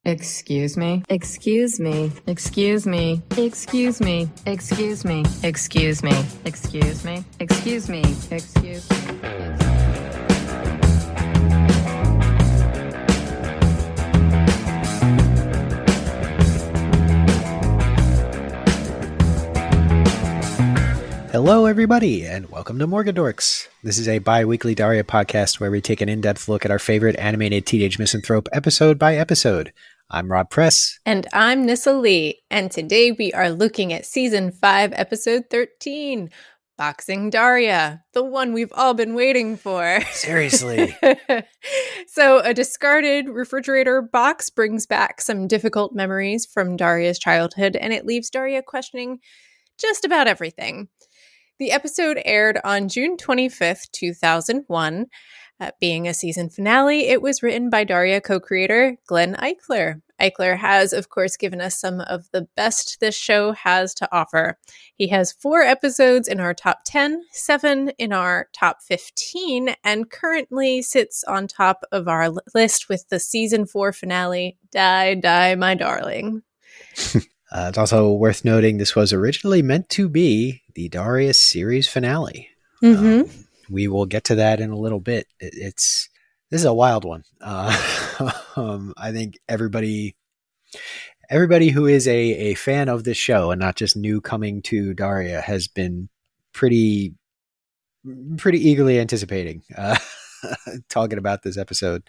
Excuse me. Excuse me. Excuse me. Excuse me. Excuse me. Excuse me. Excuse me. Excuse me. Excuse me. Hello, everybody, and welcome to Morgendorks. This is a bi-weekly Daria podcast where we take an in-depth look at our favorite animated teenage misanthrope episode by episode. I'm Rob Press. And I'm Nissa Lee. And today we are looking at Season 5, Episode 13, Boxing Daria, the one we've all been waiting for. Seriously. So a discarded refrigerator box brings back some difficult memories from Daria's childhood, and it leaves Daria questioning just about everything. The episode aired on June 25th, 2001. Being a season finale, it was written by Daria co-creator Glenn Eichler. Eichler has, of course, given us some of the best this show has to offer. He has 4 episodes in our top 10, 7 in our top 15, and currently sits on top of our list with the season 4 finale, Die, Die, My Darling. It's also worth noting this was originally meant to be the Daria series finale. Mm-hmm. We will get to that in a little bit. This is a wild one. I think everybody who is a fan of this show and not just new coming to Daria has been pretty eagerly anticipating talking about this episode.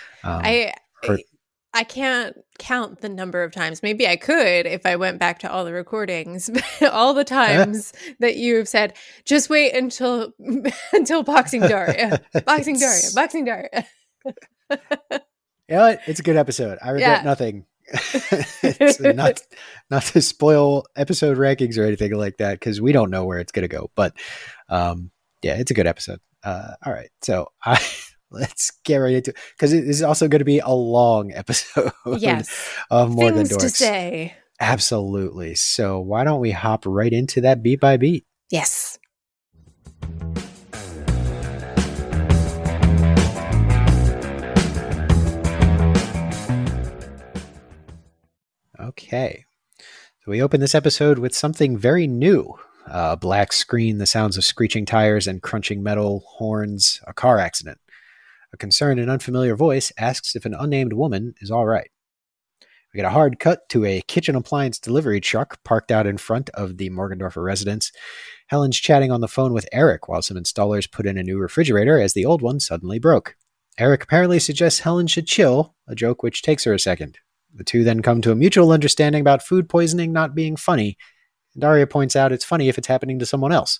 I can't count the number of times. Maybe I could if I went back to all the recordings. All the times that you have said, just wait until Boxing Daria. Boxing Daria. Boxing Daria. Yeah, it's a good episode. I regret nothing. It's not to spoil episode rankings or anything like that, because we don't know where it's going to go. But yeah, it's a good episode. All right. So let's get right into it, because it is also going to be a long episode. Yes. Of Morgendorks. Things to say. Absolutely. So why don't we hop right into that beat by beat? Yes. Okay. So we open this episode with something very new. A black screen, the sounds of screeching tires and crunching metal, horns, a car accident. A concerned and unfamiliar voice asks if an unnamed woman is all right. We get a hard cut to a kitchen appliance delivery truck parked out in front of the Morgendorfer residence. Helen's chatting on the phone with Eric while some installers put in a new refrigerator as the old one suddenly broke. Eric apparently suggests Helen should chill, a joke which takes her a second. The two then come to a mutual understanding about food poisoning not being funny. Daria points out it's funny if it's happening to someone else.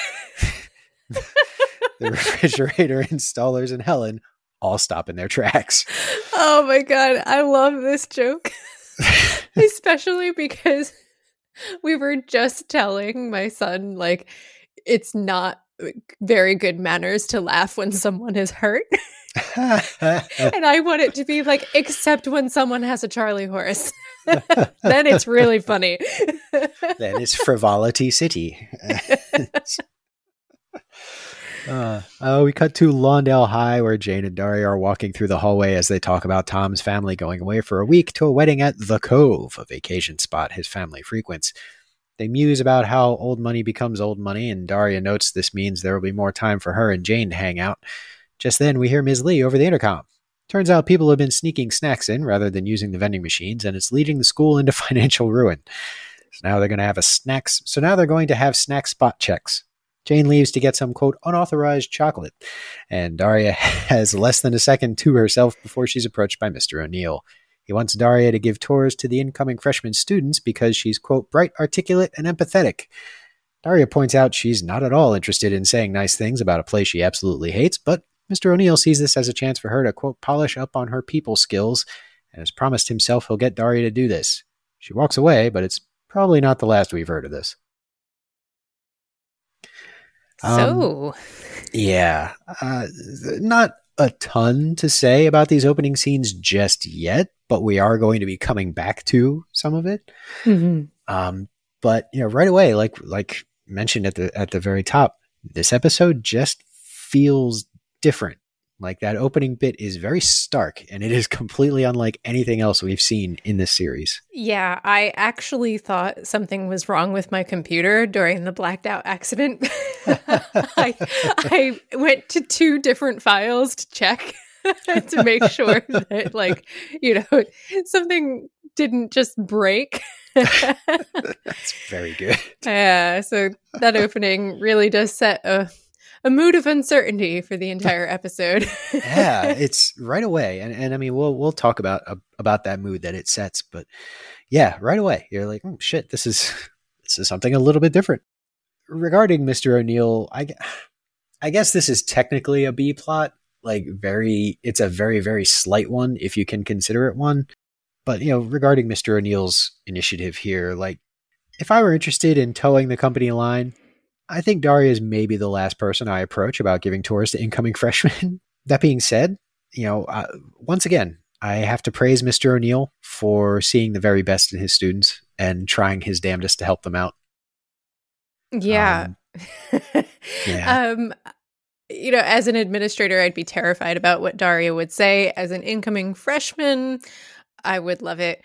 The refrigerator installers and Helen all stop in their tracks. Oh my God. I love this joke. Especially because we were just telling my son, like, it's not very good manners to laugh when someone is hurt. And I want it to be like, except when someone has a Charlie horse. Then it's really funny. Then it's Frivolity City. We cut to Lawndale High, where Jane and Daria are walking through the hallway as they talk about Tom's family going away for a week to a wedding at The Cove, a vacation spot his family frequents. They muse about how old money becomes old money, and Daria notes this means there will be more time for her and Jane to hang out. Just then, we hear Ms. Lee over the intercom. Turns out people have been sneaking snacks in rather than using the vending machines, and it's leading the school into financial ruin. So now they're going to have snack spot checks. Jane leaves to get some, quote, unauthorized chocolate, and Daria has less than a second to herself before she's approached by Mr. O'Neill. He wants Daria to give tours to the incoming freshman students because she's, quote, bright, articulate, and empathetic. Daria points out she's not at all interested in saying nice things about a place she absolutely hates, but Mr. O'Neill sees this as a chance for her to, quote, polish up on her people skills, and has promised himself he'll get Daria to do this. She walks away, but it's probably not the last we've heard of this. Yeah, not a ton to say about these opening scenes just yet, but we are going to be coming back to some of it. Mm-hmm. But right away, like mentioned at the very top, this episode just feels different. Like, that opening bit is very stark, and it is completely unlike anything else we've seen in this series. Yeah, I actually thought something was wrong with my computer during the blacked out accident. I went to 2 different files to check to make sure that, like, something didn't just break. That's very good. Yeah, so that opening really does set a mood of uncertainty for the entire episode. Yeah, it's right away. And I mean, we'll talk about that mood that it sets, but yeah, right away. You're like, oh, shit, this is something a little bit different. Regarding Mr. O'Neill, I guess this is technically a B plot. Like, it's a very, very slight one if you can consider it one. But, regarding Mr. O'Neill's initiative here, like, if I were interested in towing the company line, I think Daria is maybe the last person I approach about giving tours to incoming freshmen. That being said, once again, I have to praise Mr. O'Neill for seeing the very best in his students and trying his damnedest to help them out. Yeah. Yeah. As an administrator, I'd be terrified about what Daria would say. As an incoming freshman, I would love it.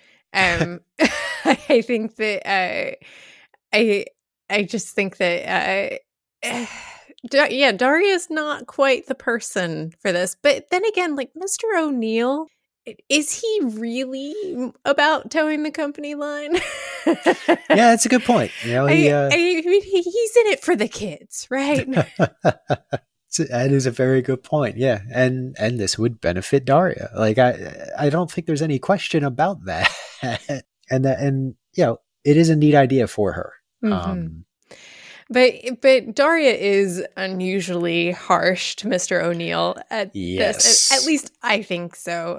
I think that I just think that Daria's not quite the person for this. But then again, like, Mr. O'Neill, is he really about towing the company line? Yeah, that's a good point. He's in it for the kids, right? That is a very good point. Yeah. And this would benefit Daria. Like, I don't think there's any question about that. and it is a neat idea for her. Mm-hmm. But Daria is unusually harsh to Mr. O'Neill at this. At least I think so.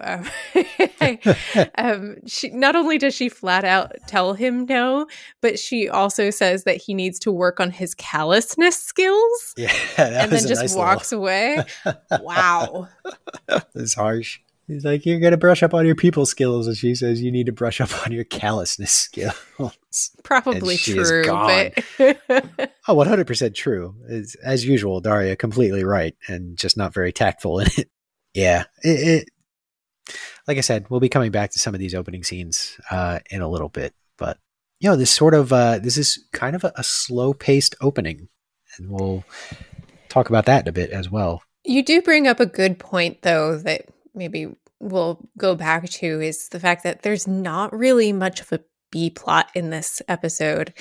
She not only does she flat out tell him no, but she also says that he needs to work on his callousness skills. Yeah, and then just walks away. Wow, that's harsh. He's like, you're going to brush up on your people skills. And she says, you need to brush up on your callousness skills. Probably true. But 100% true. As usual, Daria completely right and just not very tactful in it. Yeah. It like I said, we'll be coming back to some of these opening scenes in a little bit. But, this is kind of a slow-paced opening. And we'll talk about that in a bit as well. You do bring up a good point, though, that maybe we'll go back to, is the fact that there's not really much of a B plot in this episode.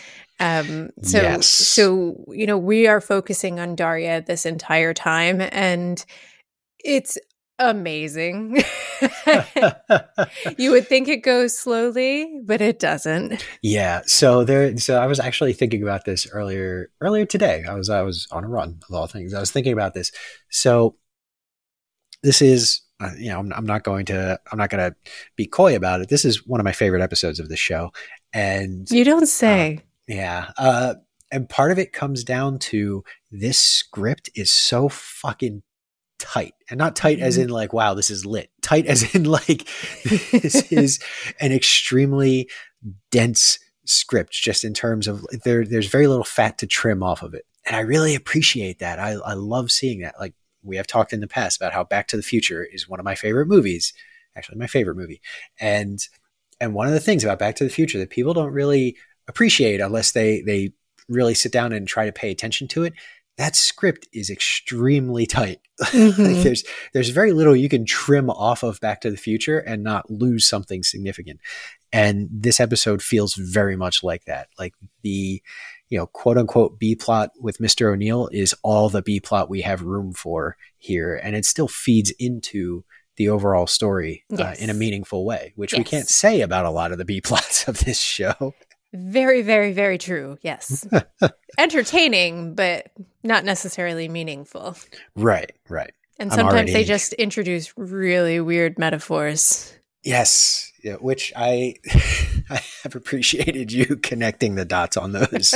So we are focusing on Daria this entire time, and it's amazing. You would think it goes slowly, but it doesn't. Yeah. So I was actually thinking about this earlier today. I was on a run of all things. I was thinking about this. So this is, I'm not going to be coy about it. This is one of my favorite episodes of the show. And you don't say. Yeah. And part of it comes down to this script is so fucking tight, and not tight as in like, wow, this is lit. Tight as in like, this is an extremely dense script, just in terms of there's very little fat to trim off of it. And I really appreciate that. I love seeing that. Like, we have talked in the past about how Back to the Future is one of my favorite movies, actually my favorite movie. And one of the things about Back to the Future that people don't really appreciate unless they really sit down and try to pay attention to it, that script is extremely tight. Mm-hmm. Like, there's very little you can trim off of Back to the Future and not lose something significant. And this episode feels very much like that. Like, the quote unquote B plot with Mr. O'Neill is all the B plot we have room for here. And it still feeds into the overall story in a meaningful way, which we can't say about a lot of the B plots of this show. Very, very, very true. Yes. Entertaining, but not necessarily meaningful. Right. And sometimes they just introduce really weird metaphors. Yes. Yeah, which I have appreciated you connecting the dots on those.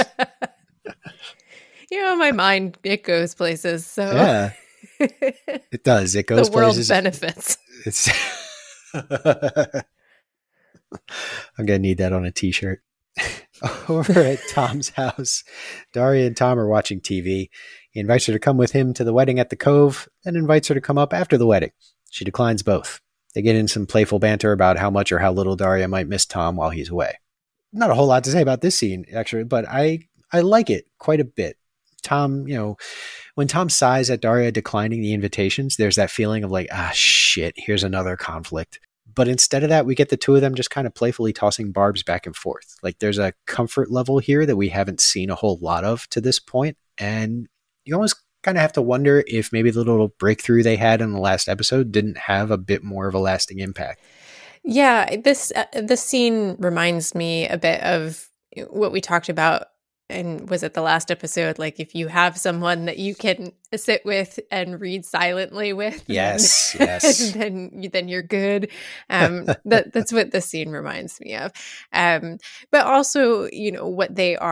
My mind, it goes places. So yeah, it does. It goes the world places. Benefits. I'm going to need that on a t-shirt. Over at Tom's house, Daria and Tom are watching TV. He invites her to come with him to the wedding at the Cove, and invites her to come up after the wedding. She declines both. They get in some playful banter about how much or how little Daria might miss Tom while he's away. Not a whole lot to say about this scene, actually, but I like it quite a bit. Tom, when Tom sighs at Daria declining the invitations, there's that feeling of like, shit, here's another conflict. But instead of that, we get the two of them just kind of playfully tossing barbs back and forth. Like there's a comfort level here that we haven't seen a whole lot of to this point. And you almost kind of have to wonder if maybe the little breakthrough they had in the last episode didn't have a bit more of a lasting impact. Yeah, this scene reminds me a bit of what we talked about, and was it the last episode? Like if you have someone that you can sit with and read silently with, yes, then you're good. That's what this scene reminds me of. But also, what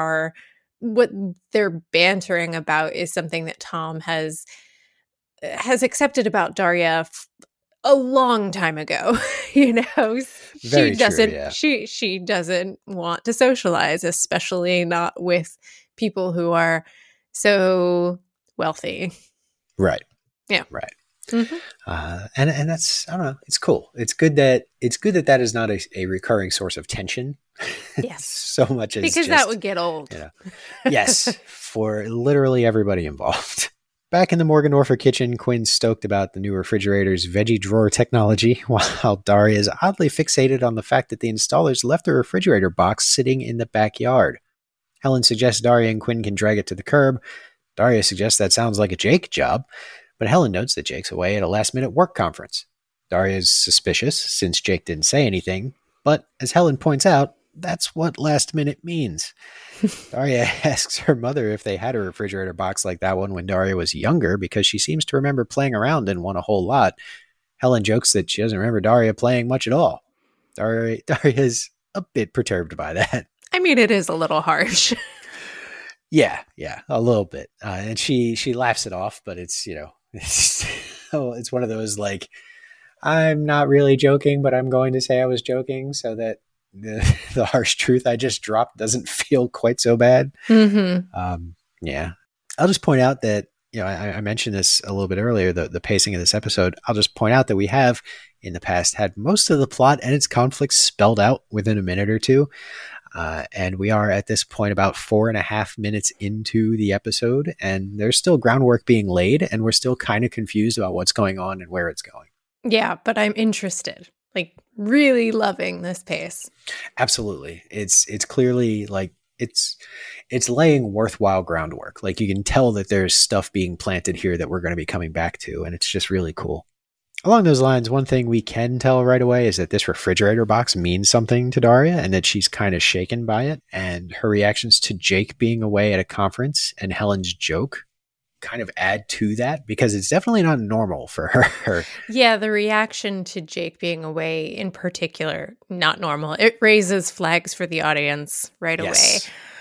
they're bantering about is something that Tom has accepted about Daria a long time ago. Very she doesn't true, yeah. she doesn't want to socialize, especially not with people who are so wealthy. Right. Yeah. Right. Mm-hmm. And that's, I don't know, it's cool. It's good that that is not a recurring source of tension. Yes. So much as because that would get old. Yes, for literally everybody involved. Back in the Morgan Orfer kitchen, Quinn's stoked about the new refrigerator's veggie drawer technology, while Daria is oddly fixated on the fact that the installers left the refrigerator box sitting in the backyard. Helen suggests Daria and Quinn can drag it to the curb. Daria suggests that sounds like a Jake job, but Helen notes that Jake's away at a last-minute work conference. Daria is suspicious, since Jake didn't say anything, but as Helen points out, that's what last minute means. Daria asks her mother if they had a refrigerator box like that one when Daria was younger, because she seems to remember playing around in one a whole lot. Helen jokes that she doesn't remember Daria playing much at all. Daria is a bit perturbed by that. I mean, it is a little harsh. Yeah, a little bit. And she laughs it off, but it's, it's one of those like, I'm not really joking, but I'm going to say I was joking so that the harsh truth I just dropped doesn't feel quite so bad. Mm-hmm. Yeah. I'll just point out that, I mentioned this a little bit earlier, the pacing of this episode. I'll just point out that we have in the past had most of the plot and its conflicts spelled out within a minute or two. And we are at this point about 4.5 minutes into the episode, and there's still groundwork being laid, and we're still kind of confused about what's going on and where it's going. Yeah, but I'm interested. Like, really loving this pace. Absolutely. It's clearly like it's laying worthwhile groundwork. Like you can tell that there's stuff being planted here that we're going to be coming back to, and it's just really cool. Along those lines, one thing we can tell right away is that this refrigerator box means something to Daria and that she's kind of shaken by it. And her reactions to Jake being away at a conference and Helen's joke kind of add to that, because it's definitely not normal for her. Yeah, the reaction to Jake being away in particular, not normal. It raises flags for the audience right away.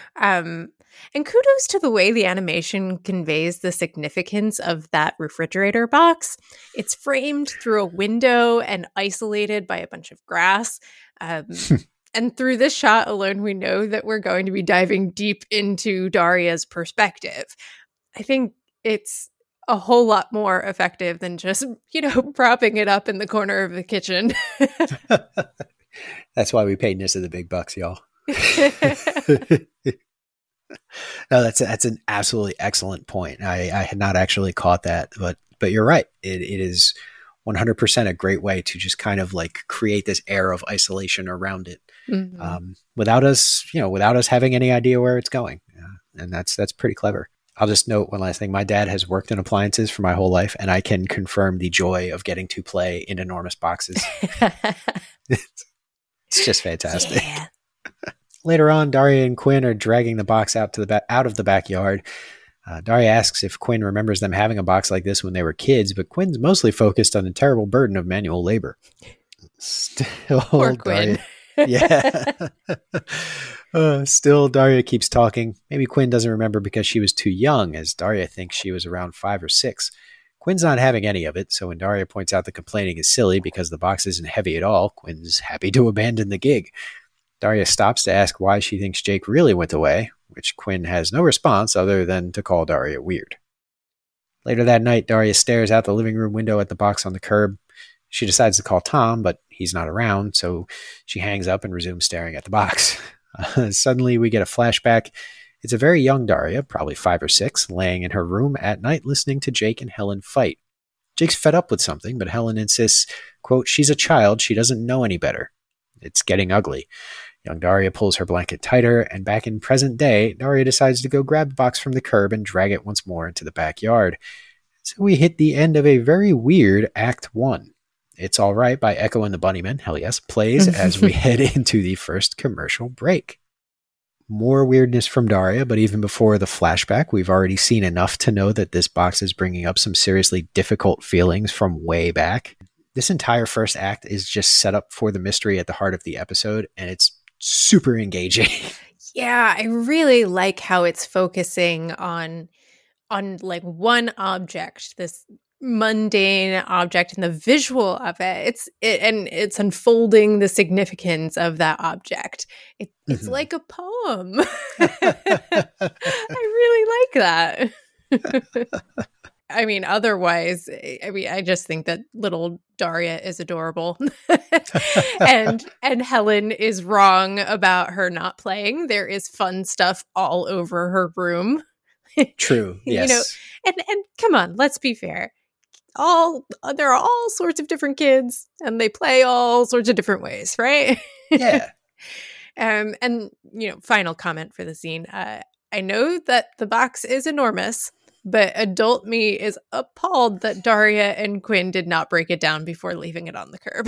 And kudos to the way the animation conveys the significance of that refrigerator box. It's framed through a window and isolated by a bunch of grass. And through this shot alone, we know that we're going to be diving deep into Daria's perspective. I think it's a whole lot more effective than just, propping it up in the corner of the kitchen. That's why we paid Nissa the big bucks, y'all. No, that's an absolutely excellent point. I had not actually caught that, but you're right. It is 100% a great way to just kind of like create this air of isolation around it, without us having any idea where it's going. And that's pretty clever. I'll just note one last thing. My dad has worked in appliances for my whole life, and I can confirm the joy of getting to play in enormous boxes. It's just fantastic. Yeah. Later on, Daria and Quinn are dragging the box out of the backyard. Daria asks if Quinn remembers them having a box like this when they were kids, but Quinn's mostly focused on the terrible burden of manual labor. Still, Poor Quinn. Yeah. Still, Daria keeps talking. Maybe Quinn doesn't remember because she was too young, as Daria thinks she was around 5 or 6. Quinn's not having any of it, so when Daria points out that complaining is silly because the box isn't heavy at all, Quinn's happy to abandon the gig. Daria stops to ask why she thinks Jake really went away, which Quinn has no response other than to call Daria weird. Later that night, Daria stares out the living room window at the box on the curb. She decides to call Tom, but he's not around, so she hangs up and resumes staring at the box. Suddenly, we get a flashback. It's a very young Daria, probably 5 or 6, laying in her room at night listening to Jake and Helen fight. Jake's fed up with something, but Helen insists, quote, she's a child, she doesn't know any better. It's getting ugly. Young Daria pulls her blanket tighter, and back in present day, Daria decides to go grab the box from the curb and drag it once more into the backyard. So we hit the end of a very weird Act 1. It's All Right by Echo and the Bunnymen, hell yes, plays as we head into the first commercial break. More weirdness from Daria, but even before the flashback, we've already seen enough to know that this box is bringing up some seriously difficult feelings from way back. This entire first act is just set up for the mystery at the heart of the episode, and it's super engaging. Yeah, I really like how it's focusing on like one object, this mundane object, and the visual of it. It's unfolding the significance of that object. It's like a poem. I really like that. I mean, otherwise, I just think that little Daria is adorable. and Helen is wrong about her not playing. There is fun stuff all over her room. True. Yes. You know, and come on, let's be fair. There are all sorts of different kids, and they play all sorts of different ways, right? Yeah. And final comment for the scene. I know that the box is enormous, but adult me is appalled that Daria and Quinn did not break it down before leaving it on the curb.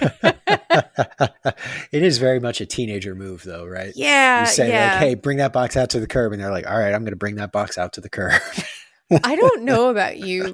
It is very much a teenager move, though, right? Yeah. You say, like, hey, bring that box out to the curb. And they're like, all right, I'm going to bring that box out to the curb. I don't know about you,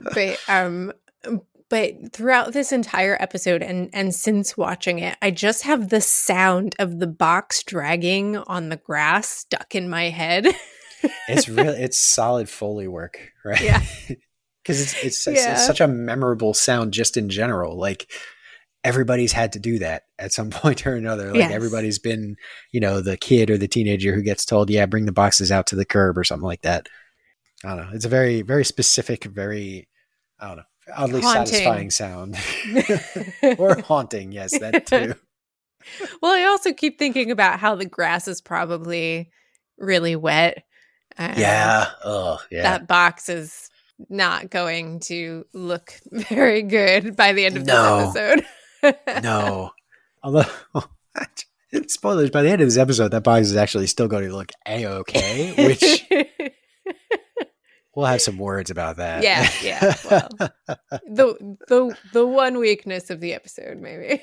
but throughout this entire episode and since watching it, I just have the sound of the box dragging on the grass stuck in my head. It's solid Foley work, right? Yeah. Because it's such a memorable sound just in general. Like, everybody's had to do that at some point or another. Like, everybody's been, the kid or the teenager who gets told, yeah, bring the boxes out to the curb or something like that. I don't know. It's a very, very specific, very, I don't know, oddly satisfying sound. Or haunting, yes, that too. Well, I also keep thinking about how the grass is probably really wet. Yeah. Oh, yeah. That box is not going to look very good by the end of this episode. No. Although, spoilers, by the end of this episode, that box is actually still going to look A-okay, which we'll have some words about that. Yeah. Well, the one weakness of the episode, maybe.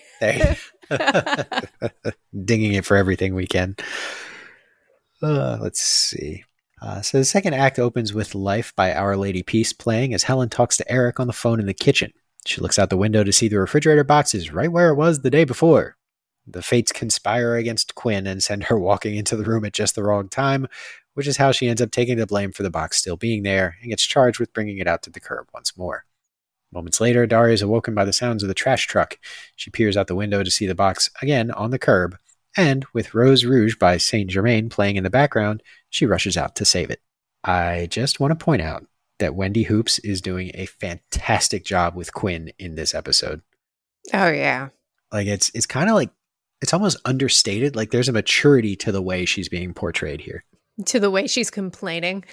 Dinging it for everything we can. Let's see. So the second act opens with Life by Our Lady Peace playing as Helen talks to Eric on the phone in the kitchen. She looks out the window to see the refrigerator box is right where it was the day before. The fates conspire against Quinn and send her walking into the room at just the wrong time, which is how she ends up taking the blame for the box still being there and gets charged with bringing it out to the curb once more. Moments later, Daria is awoken by the sounds of the trash truck. She peers out the window to see the box again on the curb, and with Rose Rouge by Saint Germain playing in the background, she rushes out to save it. I just want to point out that Wendy Hoops is doing a fantastic job with Quinn in this episode. Oh, yeah. Like, it's kind of like, it's almost understated. Like, there's a maturity to the way she's being portrayed here. To the way she's complaining.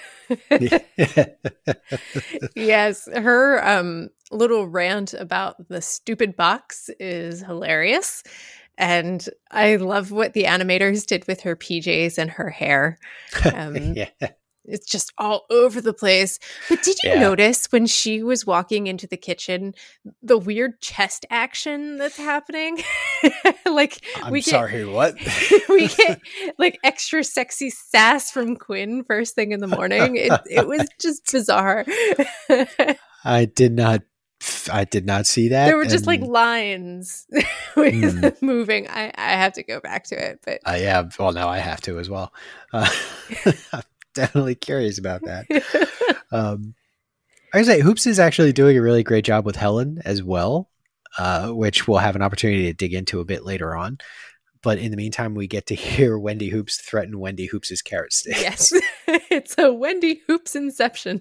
Yes, her little rant about the stupid box is hilarious. And I love what the animators did with her PJs and her hair. It's just all over the place. But did you notice when she was walking into the kitchen, the weird chest action that's happening? Like, sorry, what? We get like extra sexy sass from Quinn first thing in the morning. It was just bizarre. I did not see that. There were just like lines with moving. I have to go back to it, but well, now I have to as well. I'm definitely curious about that. I say Hoops is actually doing a really great job with Helen as well, which we'll have an opportunity to dig into a bit later on. But in the meantime, we get to hear Wendy Hoops threaten Wendy Hoops' carrot stick. Yes. It's a Wendy Hoops inception.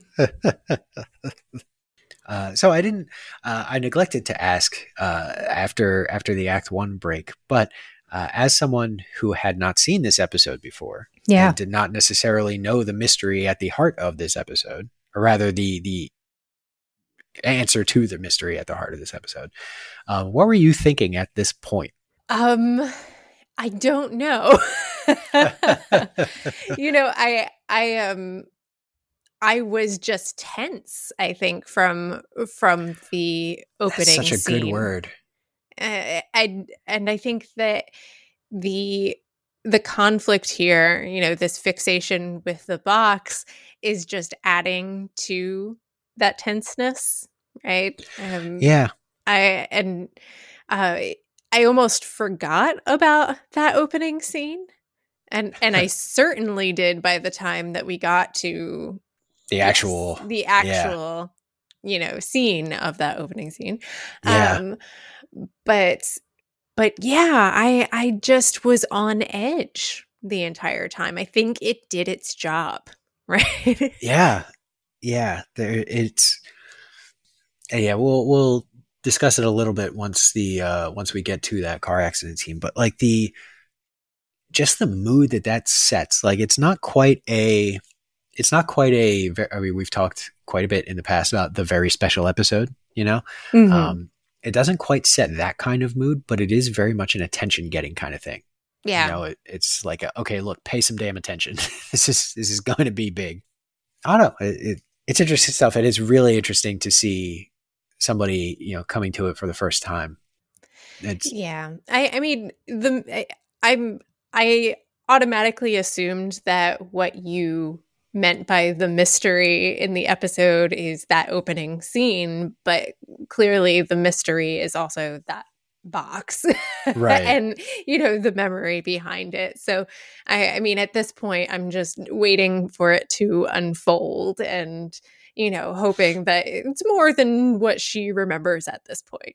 So I neglected to ask after the Act 1 break, but as someone who had not seen this episode before and did not necessarily know the mystery at the heart of this episode, or rather the answer to the mystery at the heart of this episode, what were you thinking at this point? I don't know. I was just tense, I think, from the opening scene. That's such a good word. And I think that the conflict here, this fixation with the box is just adding to that tenseness, right? I almost forgot about that opening scene. And I certainly did by the time that we got to the actual scene of that opening scene. But yeah, I just was on edge the entire time. I think it did its job, right? We'll discuss it a little bit once we get to that car accident scene, but like just the mood that sets, like it's not quite a we've talked quite a bit in the past about the very special episode, Mm-hmm. It doesn't quite set that kind of mood, but it is very much an attention getting kind of thing. It's like okay, look, pay some damn attention. This is going to be big. I don't know, it's interesting stuff. It is really interesting to see somebody coming to it for the first time. I automatically assumed that what you meant by the mystery in the episode is that opening scene, but clearly the mystery is also that box, right? And the memory behind it. So I mean at this point I'm just waiting for it to unfold and hoping that it's more than what she remembers at this point.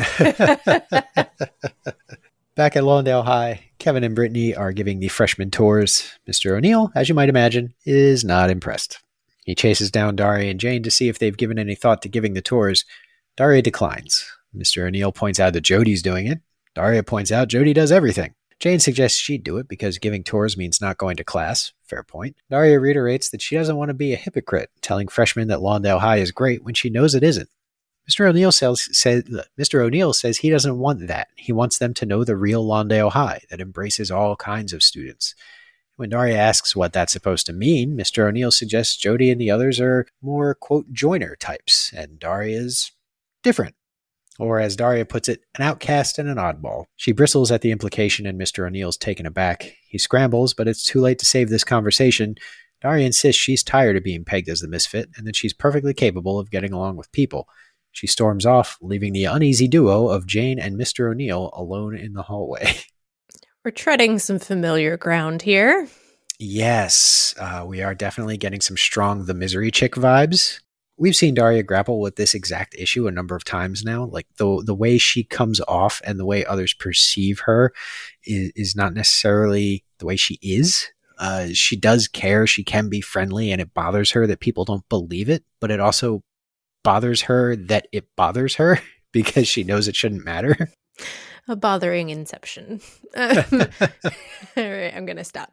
Back at Lawndale High, Kevin and Brittany are giving the freshman tours. Mr. O'Neill, as you might imagine, is not impressed. He chases down Daria and Jane to see if they've given any thought to giving the tours. Daria declines. Mr. O'Neill points out that Jody's doing it. Daria points out Jody does everything. Jane suggests she'd do it because giving tours means not going to class. Fair point. Daria reiterates that she doesn't want to be a hypocrite, telling freshmen that Lawndale High is great when she knows it isn't. Mr. O'Neill says he doesn't want that. He wants them to know the real Lawndale High that embraces all kinds of students. When Daria asks what that's supposed to mean, Mr. O'Neill suggests Jody and the others are more, quote, joiner types, and Daria's different. Or as Daria puts it, an outcast and an oddball. She bristles at the implication and Mr. O'Neill's taken aback. He scrambles, but it's too late to save this conversation. Daria insists she's tired of being pegged as the misfit and that she's perfectly capable of getting along with people. She storms off, leaving the uneasy duo of Jane and Mr. O'Neill alone in the hallway. We're treading some familiar ground here. Yes, we are definitely getting some strong The Misery Chick vibes. We've seen Daria grapple with this exact issue a number of times now. Like the way she comes off and the way others perceive her is not necessarily the way she is. She does care. She can be friendly, and it bothers her that people don't believe it, but it also bothers her that it bothers her because she knows it shouldn't matter. A bothering inception. All right, I'm going to stop.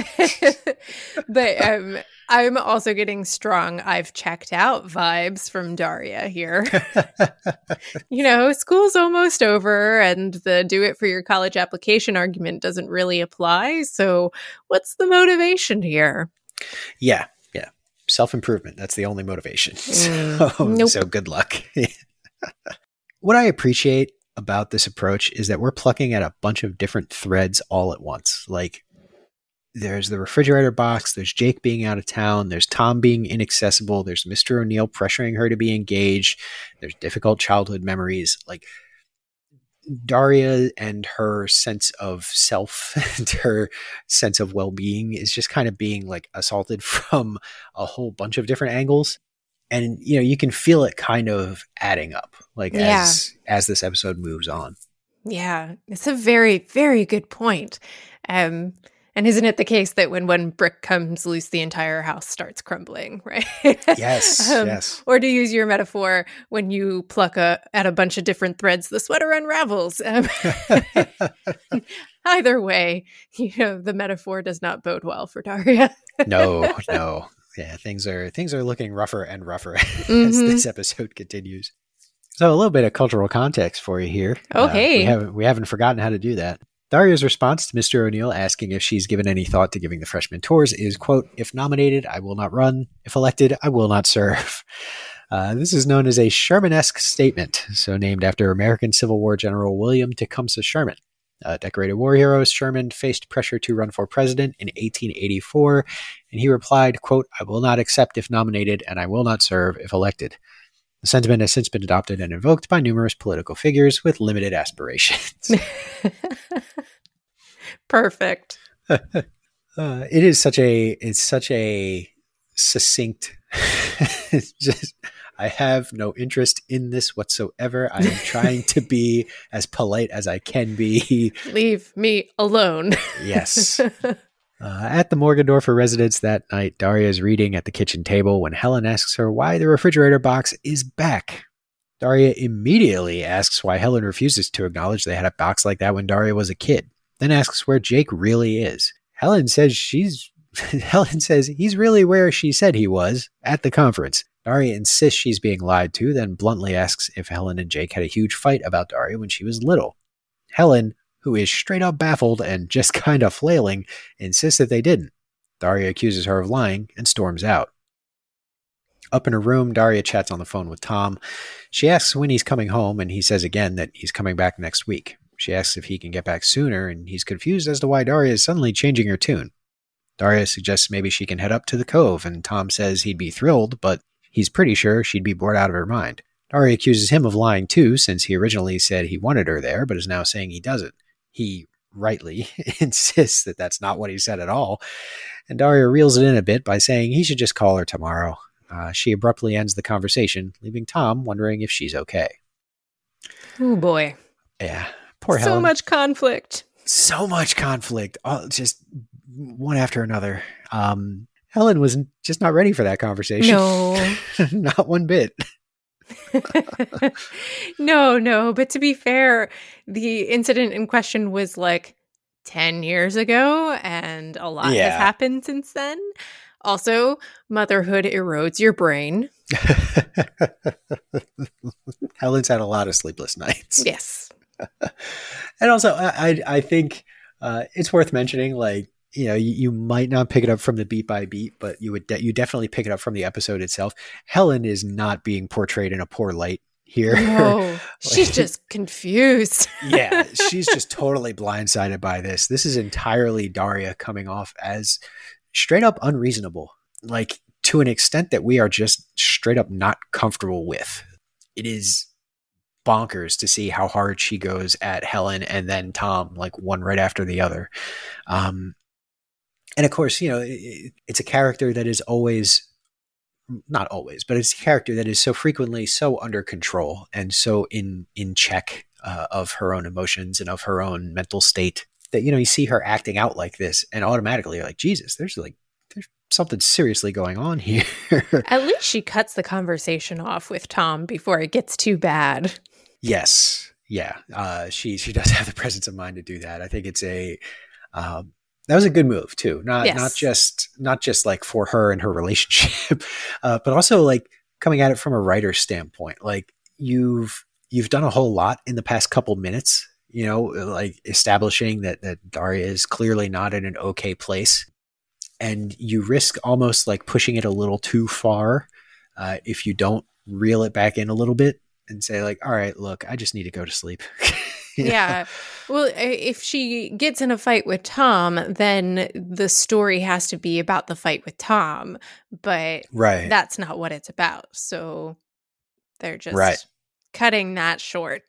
But I'm also getting strong I've checked out vibes from Daria here. School's almost over and the do it for your college application argument doesn't really apply. So what's the motivation here? Yeah. Self-improvement. That's the only motivation. Nope. So good luck. What I appreciate about this approach is that we're plucking at a bunch of different threads all at once. Like there's the refrigerator box, there's Jake being out of town, there's Tom being inaccessible, there's Mr. O'Neill pressuring her to be engaged, there's difficult childhood memories. Like Daria and her sense of self and her sense of well-being is just kind of being like assaulted from a whole bunch of different angles. And, you can feel it kind of adding up, like as this episode moves on. Yeah, it's a very, very good point. And isn't it the case that when one brick comes loose, the entire house starts crumbling, right? Yes, yes. Or to use your metaphor, when you pluck at a bunch of different threads, the sweater unravels. Either way, the metaphor does not bode well for Daria. No. Yeah, things are looking rougher and rougher as this episode continues. So a little bit of cultural context for you here. Oh, hey. We haven't forgotten how to do that. Daria's response to Mr. O'Neill asking if she's given any thought to giving the freshmen tours is, quote, "If nominated, I will not run. If elected, I will not serve." This is known as a Sherman-esque statement, so named after American Civil War General William Tecumseh Sherman. Decorated war hero, Sherman faced pressure to run for president in 1884, and he replied, quote, "I will not accept if nominated, and I will not serve if elected." The sentiment has since been adopted and invoked by numerous political figures with limited aspirations. Perfect. It's such a succinct. Just, I have no interest in this whatsoever. I am trying to be as polite as I can be. Leave me alone. Yes. At the Morgendorfer residence that night, Daria is reading at the kitchen table when Helen asks her why the refrigerator box is back. Daria immediately asks why Helen refuses to acknowledge they had a box like that when Daria was a kid, then asks where Jake really is. Helen says he's really where she said he was, at the conference. Daria insists she's being lied to, then bluntly asks if Helen and Jake had a huge fight about Daria when she was little. Helen, who is straight up baffled and just kind of flailing, insists that they didn't. Daria accuses her of lying and storms out. Up in her room, Daria chats on the phone with Tom. She asks when he's coming home, and he says again that he's coming back next week. She asks if he can get back sooner, and he's confused as to why Daria is suddenly changing her tune. Daria suggests maybe she can head up to the Cove, and Tom says he'd be thrilled, but he's pretty sure she'd be bored out of her mind. Daria accuses him of lying too, since he originally said he wanted her there, but is now saying he doesn't. He rightly insists that that's not what he said at all, and Daria reels it in a bit by saying he should just call her tomorrow. She abruptly ends the conversation, leaving Tom wondering if she's okay. Oh boy. Yeah, poor Helen. So much conflict. So much conflict. Just one after another. Helen was just not ready for that conversation. No. Not one bit. No. But to be fair, the incident in question was like 10 years ago, and a lot has happened since then. Also, motherhood erodes your brain. Helen's had a lot of sleepless nights. Yes. And also, I think it's worth mentioning, like, you might not pick it up from the beat by beat, but you definitely pick it up from the episode itself. Helen is not being portrayed in a poor light here. No, she's just confused. Yeah, she's just totally blindsided by this. This is entirely Daria coming off as straight up unreasonable, like to an extent that we are just straight up not comfortable with. It is bonkers to see how hard she goes at Helen and then Tom, like one right after the other. And of course, it's a character that is always, not always, but it's a character that is so frequently so under control and so in check of her own emotions and of her own mental state that, you see her acting out like this and automatically you're like, Jesus, there's something seriously going on here. At least she cuts the conversation off with Tom before it gets too bad. Yes. Yeah. She does have the presence of mind to do that. I think it's that was a good move too. Not just like for her and her relationship, but also like coming at it from a writer's standpoint. Like you've done a whole lot in the past couple minutes, like establishing that Daria is clearly not in an okay place. And you risk almost like pushing it a little too far if you don't reel it back in a little bit and say like, all right, look, I just need to go to sleep. Yeah. Well, if she gets in a fight with Tom, then the story has to be about the fight with Tom. But that's not what it's about. So they're just cutting that short.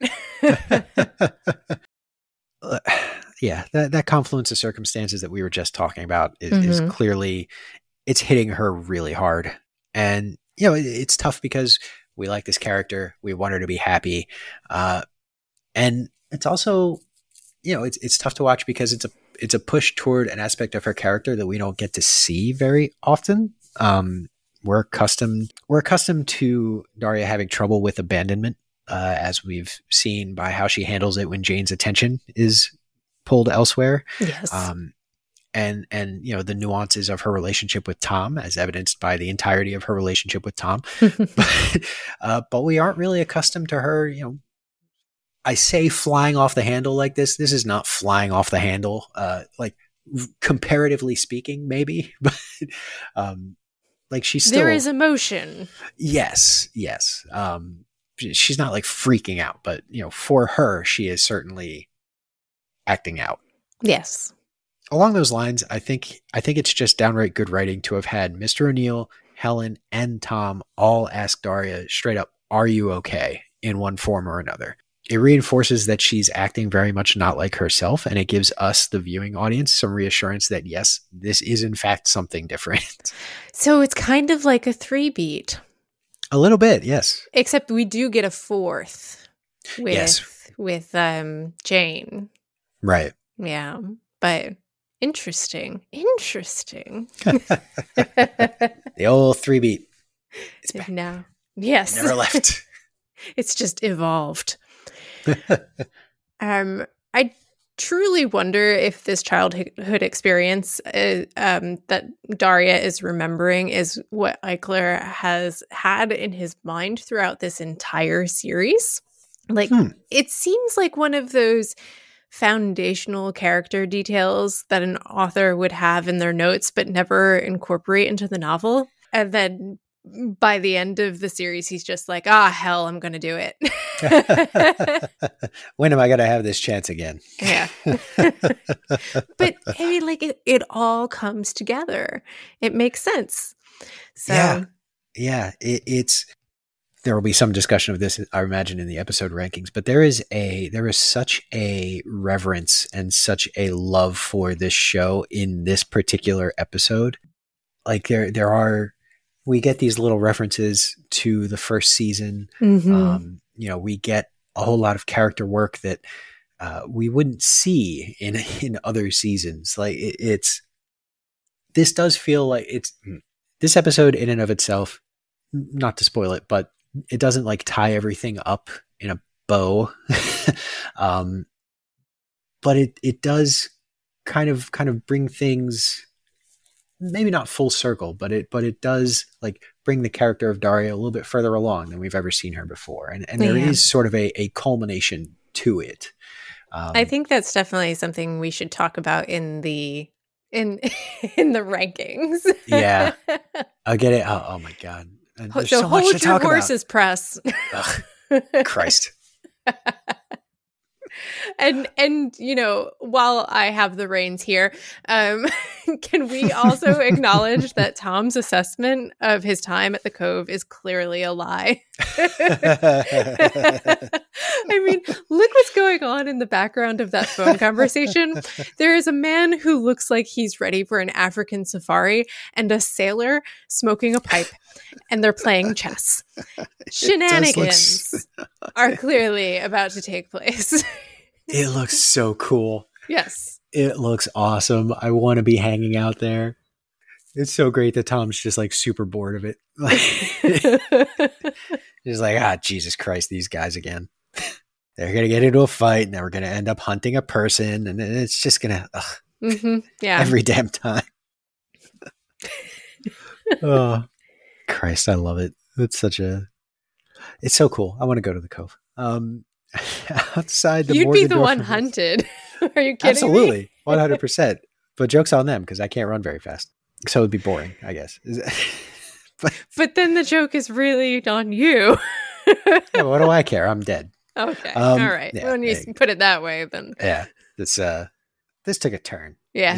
Yeah, that confluence of circumstances that we were just talking about is clearly, it's hitting her really hard. And, it's tough because we like this character. We want her to be happy. And it's also, it's tough to watch because it's a push toward an aspect of her character that we don't get to see very often. We're accustomed to Daria having trouble with abandonment, as we've seen by how she handles it when Jane's attention is pulled elsewhere. Yes. And the nuances of her relationship with Tom, as evidenced by the entirety of her relationship with Tom. But we aren't really accustomed to her, I say flying off the handle like this. This is not flying off the handle, like comparatively speaking, maybe, but like she's still, there is emotion. Yes. She's not like freaking out, but for her, she is certainly acting out. Yes. Along those lines, I think it's just downright good writing to have had Mr. O'Neill, Helen, and Tom all ask Daria straight up, "Are you okay?" in one form or another. It reinforces that she's acting very much not like herself, and it gives us, the viewing audience, some reassurance that yes, this is in fact something different. So it's kind of like a 3-beat. A little bit, yes. Except we do get a 4th with Jane. Right. Yeah, but interesting. The old 3-beat. It's back. Now, yes, Never left. It's just evolved. I truly wonder if this childhood experience that Daria is remembering is what Eichler has had in his mind throughout this entire series. Like, it seems like one of those foundational character details that an author would have in their notes but never incorporate into the novel. And then by the end of the series, he's just like, hell, I'm going to do it. When am I going to have this chance again? Yeah. But I mean, like, it all comes together. It makes sense. So yeah. There will be some discussion of this, I imagine, in the episode rankings, but there is such a reverence and such a love for this show in this particular episode. Like we get these little references to the first season. Mm-hmm. We get a whole lot of character work that we wouldn't see in other seasons. Like this does feel like this episode in and of itself, not to spoil it, but it doesn't like tie everything up in a bow. But it does kind of bring things, maybe not full circle, but it does like bring the character of Daria a little bit further along than we've ever seen her before. And there is sort of a culmination to it. I think that's definitely something we should talk about in the rankings. Yeah. I'll get it. Oh my God. And there's so much hold to your talk horses, press. Ugh, Christ. And while I have the reins here, can we also acknowledge that Tom's assessment of his time at the Cove is clearly a lie? I mean, look what's going on in the background of that phone conversation. There is a man who looks like he's ready for an African safari and a sailor smoking a pipe, and they're playing chess. Shenanigans are clearly about to take place. It looks so cool. Yes. It looks awesome. I want to be hanging out there. It's so great that Tom's just like super bored of it. He's like, Jesus Christ, these guys again. They're going to get into a fight and then we're going to end up hunting a person. And it's just going to, every damn time. Oh, Christ, I love it. It's so cool. I want to go to the Cove. Outside the You'd be the Morgendorf one hunted. Are you kidding Absolutely, me? 100%. But joke's on them because I can't run very fast. So it'd be boring, I guess. But then the joke is really on you. Yeah, what do I care? I'm dead. Okay. All right. Yeah, when you put it that way, then. Yeah. This took a turn. Yeah.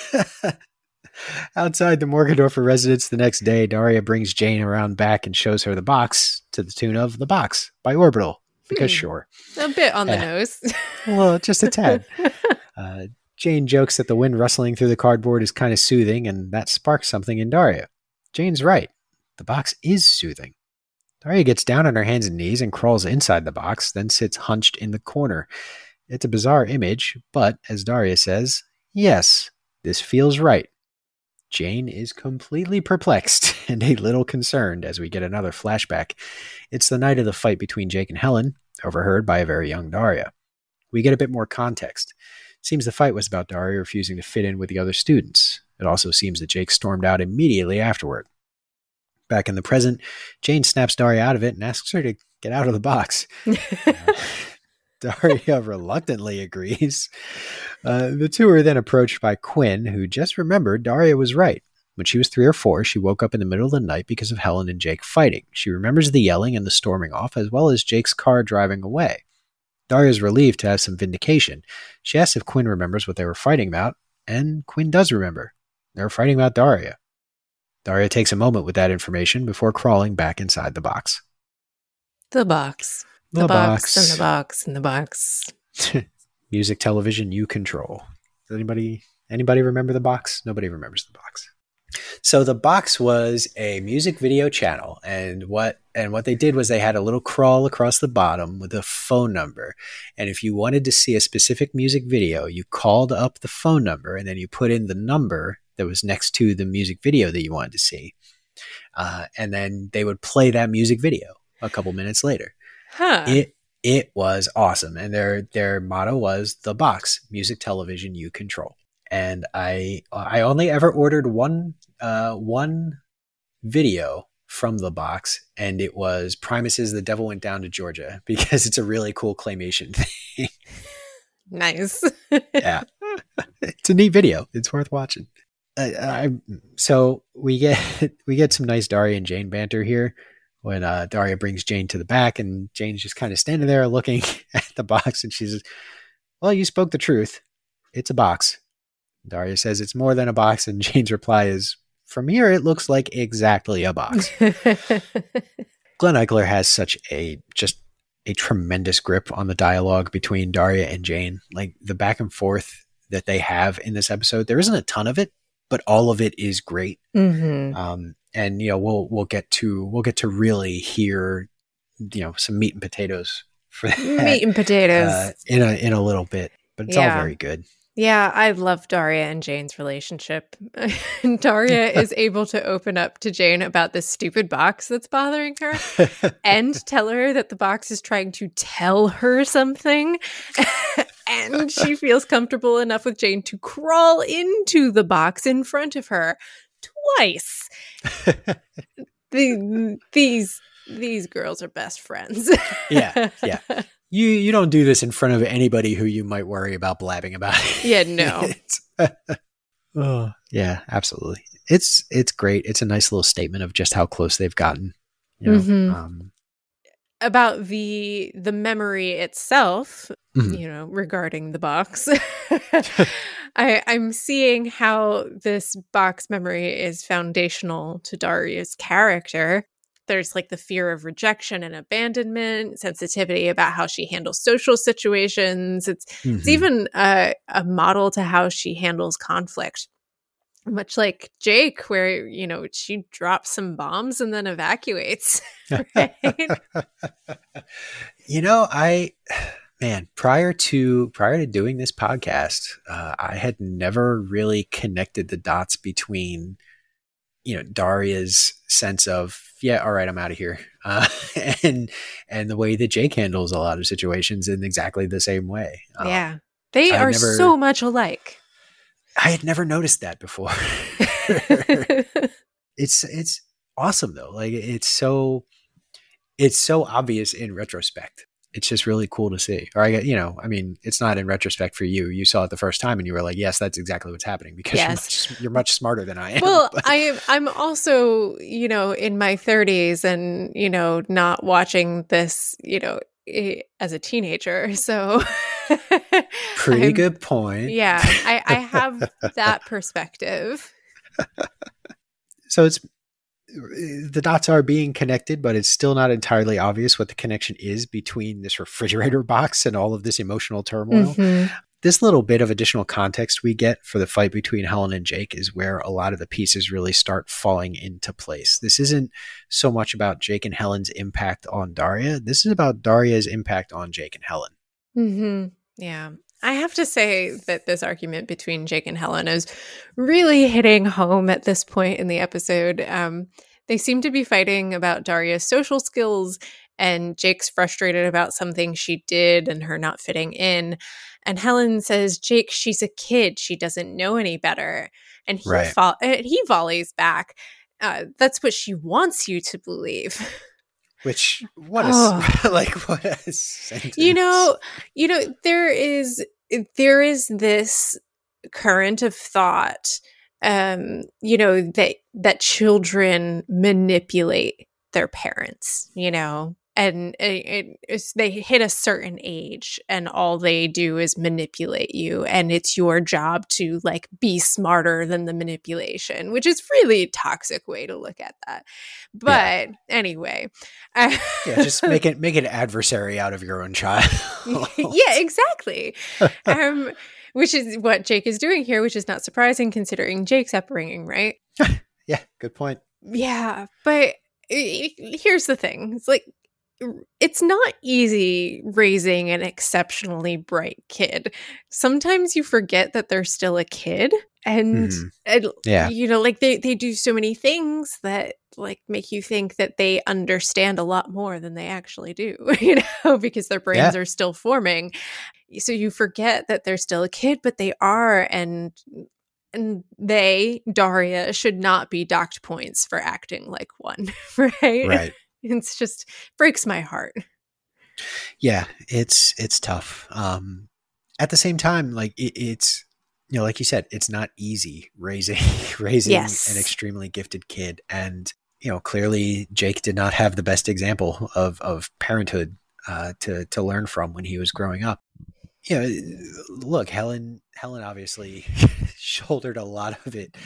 Outside the Morgendorfer residence the next day, Daria brings Jane around back and shows her the box to the tune of The Box by Orbital. Because sure. A bit on the nose. Well, just a tad. Jane jokes that the wind rustling through the cardboard is kind of soothing, and that sparks something in Daria. Jane's right. The box is soothing. Daria gets down on her hands and knees and crawls inside the box, then sits hunched in the corner. It's a bizarre image, but as Daria says, yes, this feels right. Jane is completely perplexed and a little concerned as we get another flashback. It's the night of the fight between Jake and Helen, overheard by a very young Daria. We get a bit more context. It seems the fight was about Daria refusing to fit in with the other students. It also seems that Jake stormed out immediately afterward. Back in the present, Jane snaps Daria out of it and asks her to get out of the box. Daria reluctantly agrees. The two are then approached by Quinn, who just remembered Daria was right. When she was 3 or 4, she woke up in the middle of the night because of Helen and Jake fighting. She remembers the yelling and the storming off, as well as Jake's car driving away. Daria is relieved to have some vindication. She asks if Quinn remembers what they were fighting about, and Quinn does remember. They were fighting about Daria. Daria takes a moment with that information before crawling back inside the box. The box. The box. And the box and the box. Music television you control. Does anybody remember the box? Nobody remembers the box. So the box was a music video channel, and what they did was they had a little crawl across the bottom with a phone number. And if you wanted to see a specific music video, you called up the phone number and then you put in the number that was next to the music video that you wanted to see. And then they would play that music video a couple minutes later. Huh. It was awesome. And their motto was the box, music television you control. And I only ever ordered one video from the box, and it was Primus's The Devil Went Down to Georgia, because it's a really cool claymation thing. Nice. Yeah. It's a neat video. It's worth watching. So we get some nice Daria and Jane banter here when Daria brings Jane to the back, and Jane's just kind of standing there looking at the box, and she says, well, you spoke the truth. It's a box. Daria says it's more than a box, and Jane's reply is, from here, it looks like exactly a box. Glenn Eichler has such a tremendous grip on the dialogue between Daria and Jane. Like the back and forth that they have in this episode, there isn't a ton of it, but all of it is great. Mm-hmm. And we'll get to really hear some meat and potatoes for that, meat and potatoes in a little bit, but it's all very good. Yeah, I love Daria and Jane's relationship. Daria is able to open up to Jane about this stupid box that's bothering her and tell her that the box is trying to tell her something. And she feels comfortable enough with Jane to crawl into the box in front of her twice. These girls are best friends. Yeah. You don't do this in front of anybody who you might worry about blabbing about. Yeah, no. Oh, yeah, absolutely. It's great. It's a nice little statement of just how close they've gotten. About the memory itself, regarding the box. I'm seeing how this box memory is foundational to Daria's character. There's like the fear of rejection and abandonment, sensitivity about how she handles social situations. It's even a model to how she handles conflict. Much like Jake, where, she drops some bombs and then evacuates. Right? Prior to doing this podcast, I had never really connected the dots between Daria's sense of, all right, I'm out of here. And the way that Jake handles a lot of situations in exactly the same way. Yeah. They are so much alike. I had never noticed that before. It's awesome though. Like it's so obvious in retrospect. It's just really cool to see. Or it's not in retrospect for you. You saw it the first time and you were like, yes, that's exactly what's happening, because you're much smarter than I am. Well, I'm also, in my 30s and, not watching this, as a teenager. So pretty good point. Yeah. I have that perspective. So the dots are being connected, but it's still not entirely obvious what the connection is between this refrigerator box and all of this emotional turmoil. Mm-hmm. This little bit of additional context we get for the fight between Helen and Jake is where a lot of the pieces really start falling into place. This isn't so much about Jake and Helen's impact on Daria. This is about Daria's impact on Jake and Helen. Mm-hmm. Yeah. I have to say that this argument between Jake and Helen is really hitting home at this point in the episode. They seem to be fighting about Daria's social skills, and Jake's frustrated about something she did and her not fitting in. And Helen says, Jake, she's a kid. She doesn't know any better. And he volleys back. That's what she wants you to believe. Which, what a sentence. You know, there is this current of thought, that children manipulate their parents, and they hit a certain age and all they do is manipulate you, and it's your job to like be smarter than the manipulation, which is really a toxic way to look at that. But anyway, just make an adversary out of your own child. Yeah, exactly. Which is what Jake is doing here, which is not surprising considering Jake's upbringing, right? Yeah, good point. Yeah, but here's the thing. It's like, it's not easy raising an exceptionally bright kid. Sometimes you forget that they're still a kid, and like they do so many things that like make you think that they understand a lot more than they actually do, because their brains are still forming. So you forget that they're still a kid, but they are, and Daria should not be docked points for acting like one, right? Right. It's just breaks my heart. Yeah, it's tough. At the same time, like it's, like you said, it's not easy raising an extremely gifted kid. And, clearly Jake did not have the best example of parenthood to learn from when he was growing up. Look, Helen obviously shouldered a lot of it,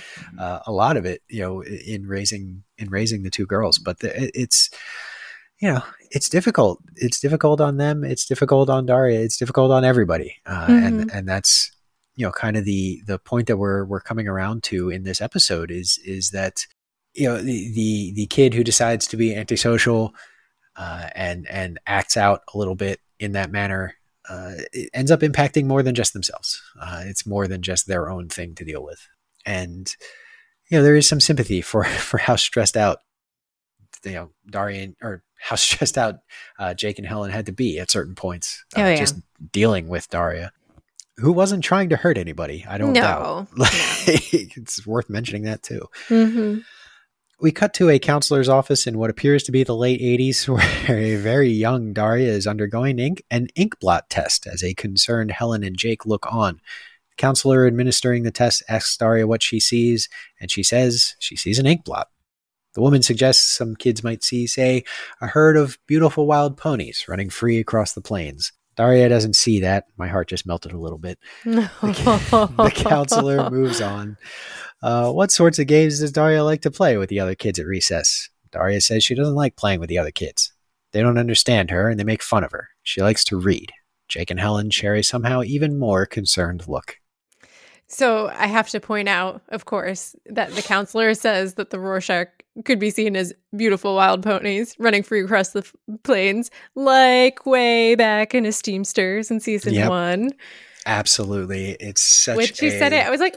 in raising the two girls, but it's difficult. It's difficult on them. It's difficult on Daria. It's difficult on everybody. And that's, kind of the point that we're coming around to in this episode is that, the kid who decides to be antisocial, and acts out a little bit in that manner, it ends up impacting more than just themselves. It's more than just their own thing to deal with. And, there is some sympathy for how stressed out, Daria, or how stressed out Jake and Helen had to be at certain points, just dealing with Daria, who wasn't trying to hurt anybody. I don't doubt. It's worth mentioning that too. Mm-hmm. We cut to a counselor's office in what appears to be the late 80s, where a very young Daria is undergoing an ink blot test as a concerned Helen and Jake look on. The counselor administering the test asks Daria what she sees, and she says she sees an ink blot. The woman suggests some kids might see, say, a herd of beautiful wild ponies running free across the plains. Daria doesn't see that. My heart just melted a little bit. The counselor moves on. What sorts of games does Daria like to play with the other kids at recess? Daria says she doesn't like playing with the other kids. They don't understand her and they make fun of her. She likes to read. Jake and Helen share a somehow even more concerned look. So I have to point out, of course, that the counselor says that the Rorschach could be seen as beautiful wild ponies running free across the plains, like way back in Esteemsters in season 1. Absolutely. It's such when she said it, I was like,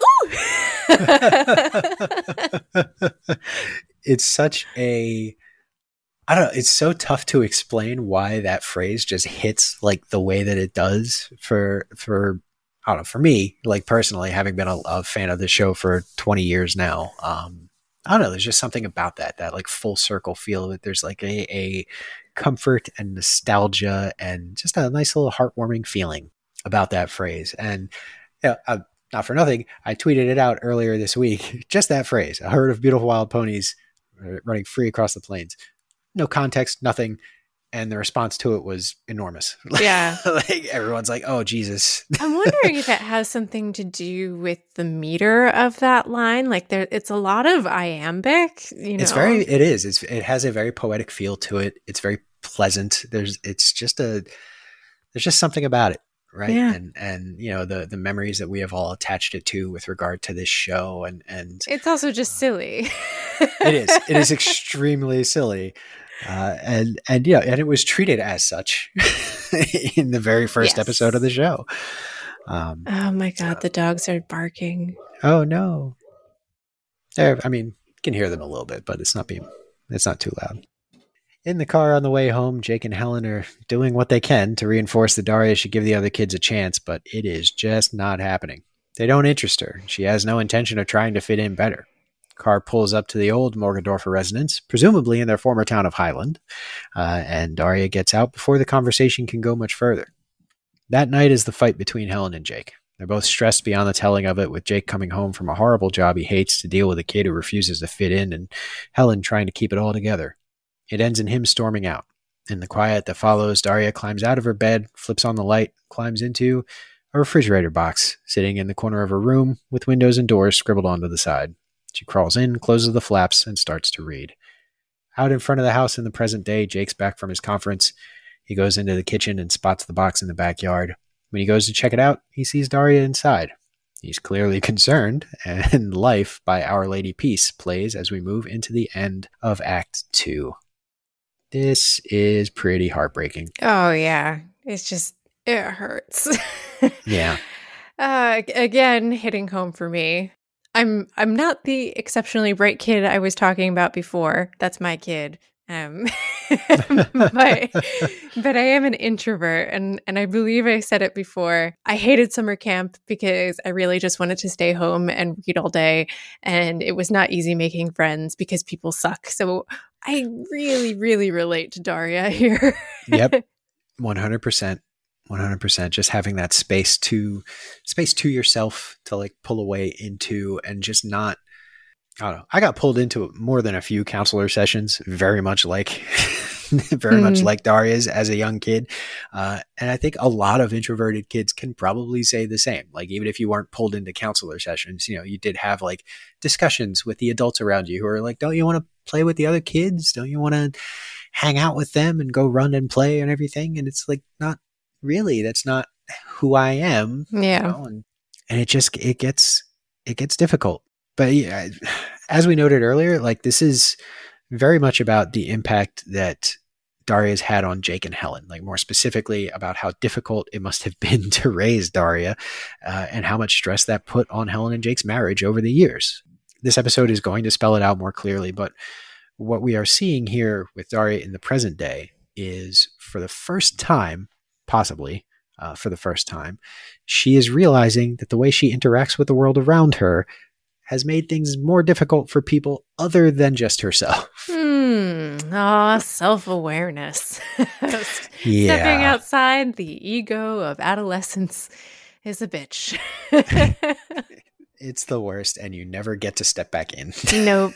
ooh! It's such a... I don't know. It's so tough to explain why that phrase just hits like the way that it does for I don't know, for me, like personally, having been a fan of the show for 20 years now, I don't know, there's just something about that like full circle feel of it. There's like a comfort and nostalgia and just a nice little heartwarming feeling about that phrase. And not for nothing, I tweeted it out earlier this week, just that phrase, a herd of beautiful wild ponies running free across the plains. No context, nothing. And the response to it was enormous. Yeah. Like everyone's like, oh, Jesus. I'm wondering if it has something to do with the meter of that line. Like it's a lot of iambic, It is. It has a very poetic feel to it. It's very pleasant. There's just something about it. Right. Yeah. And the memories that we have all attached it to with regard to this show. And it's also just silly. It is extremely silly. And it was treated as such in the very first episode of the show. Oh my God, the dogs are barking. Oh no. You can hear them a little bit, but it's not too loud. In the car on the way home, Jake and Helen are doing what they can to reinforce that Daria should give the other kids a chance, but it is just not happening. They don't interest her. She has no intention of trying to fit in better. Car pulls up to the old Morgendorfer residence, presumably in their former town of Highland, and Daria gets out before the conversation can go much further. That night is the fight between Helen and Jake. They're both stressed beyond the telling of it, with Jake coming home from a horrible job he hates to deal with a kid who refuses to fit in, and Helen trying to keep it all together. It ends in him storming out. In the quiet that follows, Daria climbs out of her bed, flips on the light, climbs into a refrigerator box sitting in the corner of her room with windows and doors scribbled onto the side. She crawls in, closes the flaps, and starts to read. Out in front of the house in the present day, Jake's back from his conference. He goes into the kitchen and spots the box in the backyard. When he goes to check it out, he sees Daria inside. He's clearly concerned, and Life by Our Lady Peace plays as we move into the end of Act 2. This is pretty heartbreaking. Oh, yeah. It hurts. Yeah. Again, hitting home for me. I'm not the exceptionally bright kid I was talking about before. That's my kid. But I am an introvert, and I believe I said it before. I hated summer camp because I really just wanted to stay home and read all day, and it was not easy making friends because people suck. So I really, really relate to Daria here. Yep, 100%. 100%. Just having that space to yourself to like pull away into, and just not. I don't know. I got pulled into more than a few counselor sessions, very much like Daria's as a young kid. And I think a lot of introverted kids can probably say the same. Like, even if you weren't pulled into counselor sessions, you did have like discussions with the adults around you who are like, don't you want to play with the other kids? Don't you want to hang out with them and go run and play and everything? And it's like, not really, that's not who I am. Yeah. And it gets difficult. But yeah, as we noted earlier, like, this is very much about the impact that Daria's had on Jake and Helen, like more specifically about how difficult it must have been to raise Daria and how much stress that put on Helen and Jake's marriage over the years. This episode is going to spell it out more clearly, but what we are seeing here with Daria in the present day is, for the first time, possibly for the first time, she is realizing that the way she interacts with the world around her has made things more difficult for people other than just herself. Self-awareness. Stepping outside the ego of adolescence is a bitch. It's the worst, and you never get to step back in. No.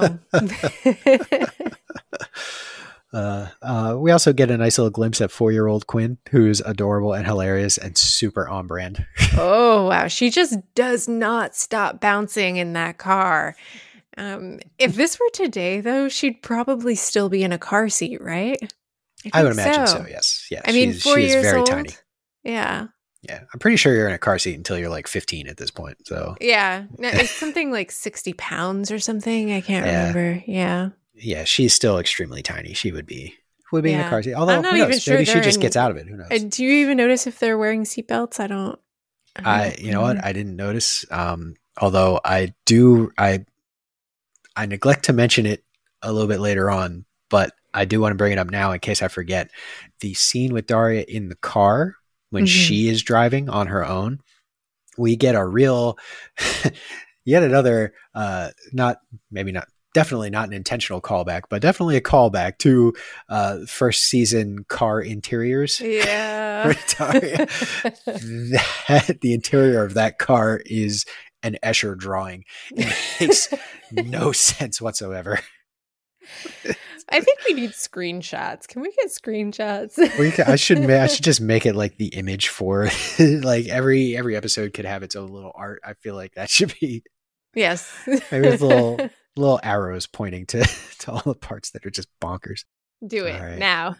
We also get a nice little glimpse at 4-year-old Quinn, who's adorable and hilarious and super on brand. Oh, wow. She just does not stop bouncing in that car. If this were today, though, she'd probably still be in a car seat, right? I would imagine so, yes. Yeah, I mean, 4 years very old. tiny. Yeah. Yeah, I'm pretty sure you're in a car seat until you're like 15 at this point. So yeah, it's something like 60 pounds or something. I can't remember. Yeah. Yeah, she's still extremely tiny. She would be in a car seat. Although, I'm not even sure maybe she just gets out of it. Who knows? Do you even notice if they're wearing seatbelts? I don't. You know what? I didn't notice. Although I do, I neglect to mention it a little bit later on, but I do want to bring it up now in case I forget. The scene with Daria in the car when she is driving on her own, we get a real, yet another, definitely not an intentional callback, but definitely a callback to first season car interiors. Yeah. Daria. The interior of that car is an Escher drawing. It makes no sense whatsoever. I think we need screenshots. Can we get screenshots? I should just make it like the image for like every episode could have its own little art. I feel like that should be yes. Maybe with little arrows pointing to all the parts that are just bonkers. Do it now.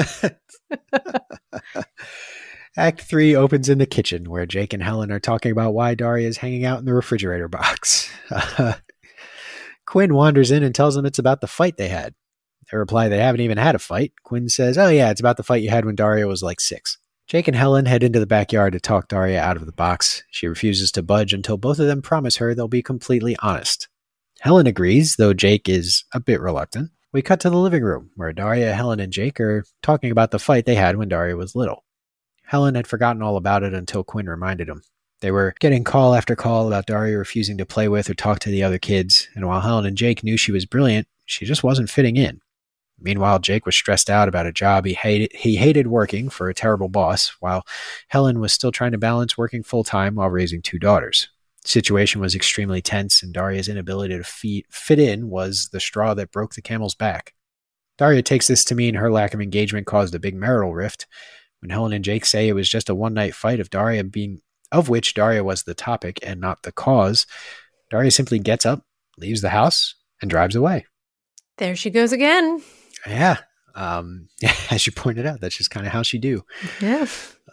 Act 3 opens in the kitchen where Jake and Helen are talking about why Daria is hanging out in the refrigerator box. Quinn wanders in and tells them it's about the fight they had. They reply they haven't even had a fight. Quinn says, oh yeah, it's about the fight you had when Daria was like 6. Jake and Helen head into the backyard to talk Daria out of the box. She refuses to budge until both of them promise her they'll be completely honest. Helen agrees, though Jake is a bit reluctant. We cut to the living room, where Daria, Helen, and Jake are talking about the fight they had when Daria was little. Helen had forgotten all about it until Quinn reminded him. They were getting call after call about Daria refusing to play with or talk to the other kids, and while Helen and Jake knew she was brilliant, she just wasn't fitting in. Meanwhile, Jake was stressed out about a job he hated working for a terrible boss, while Helen was still trying to balance working full-time while raising 2 daughters. The situation was extremely tense, and Daria's inability to fit in was the straw that broke the camel's back. Daria takes this to mean her lack of engagement caused a big marital rift. When Helen and Jake say it was just a one-night fight of which Daria was the topic and not the cause, Daria simply gets up, leaves the house, and drives away. There she goes again. Yeah. As you pointed out, that's just kind of how she do. Yeah.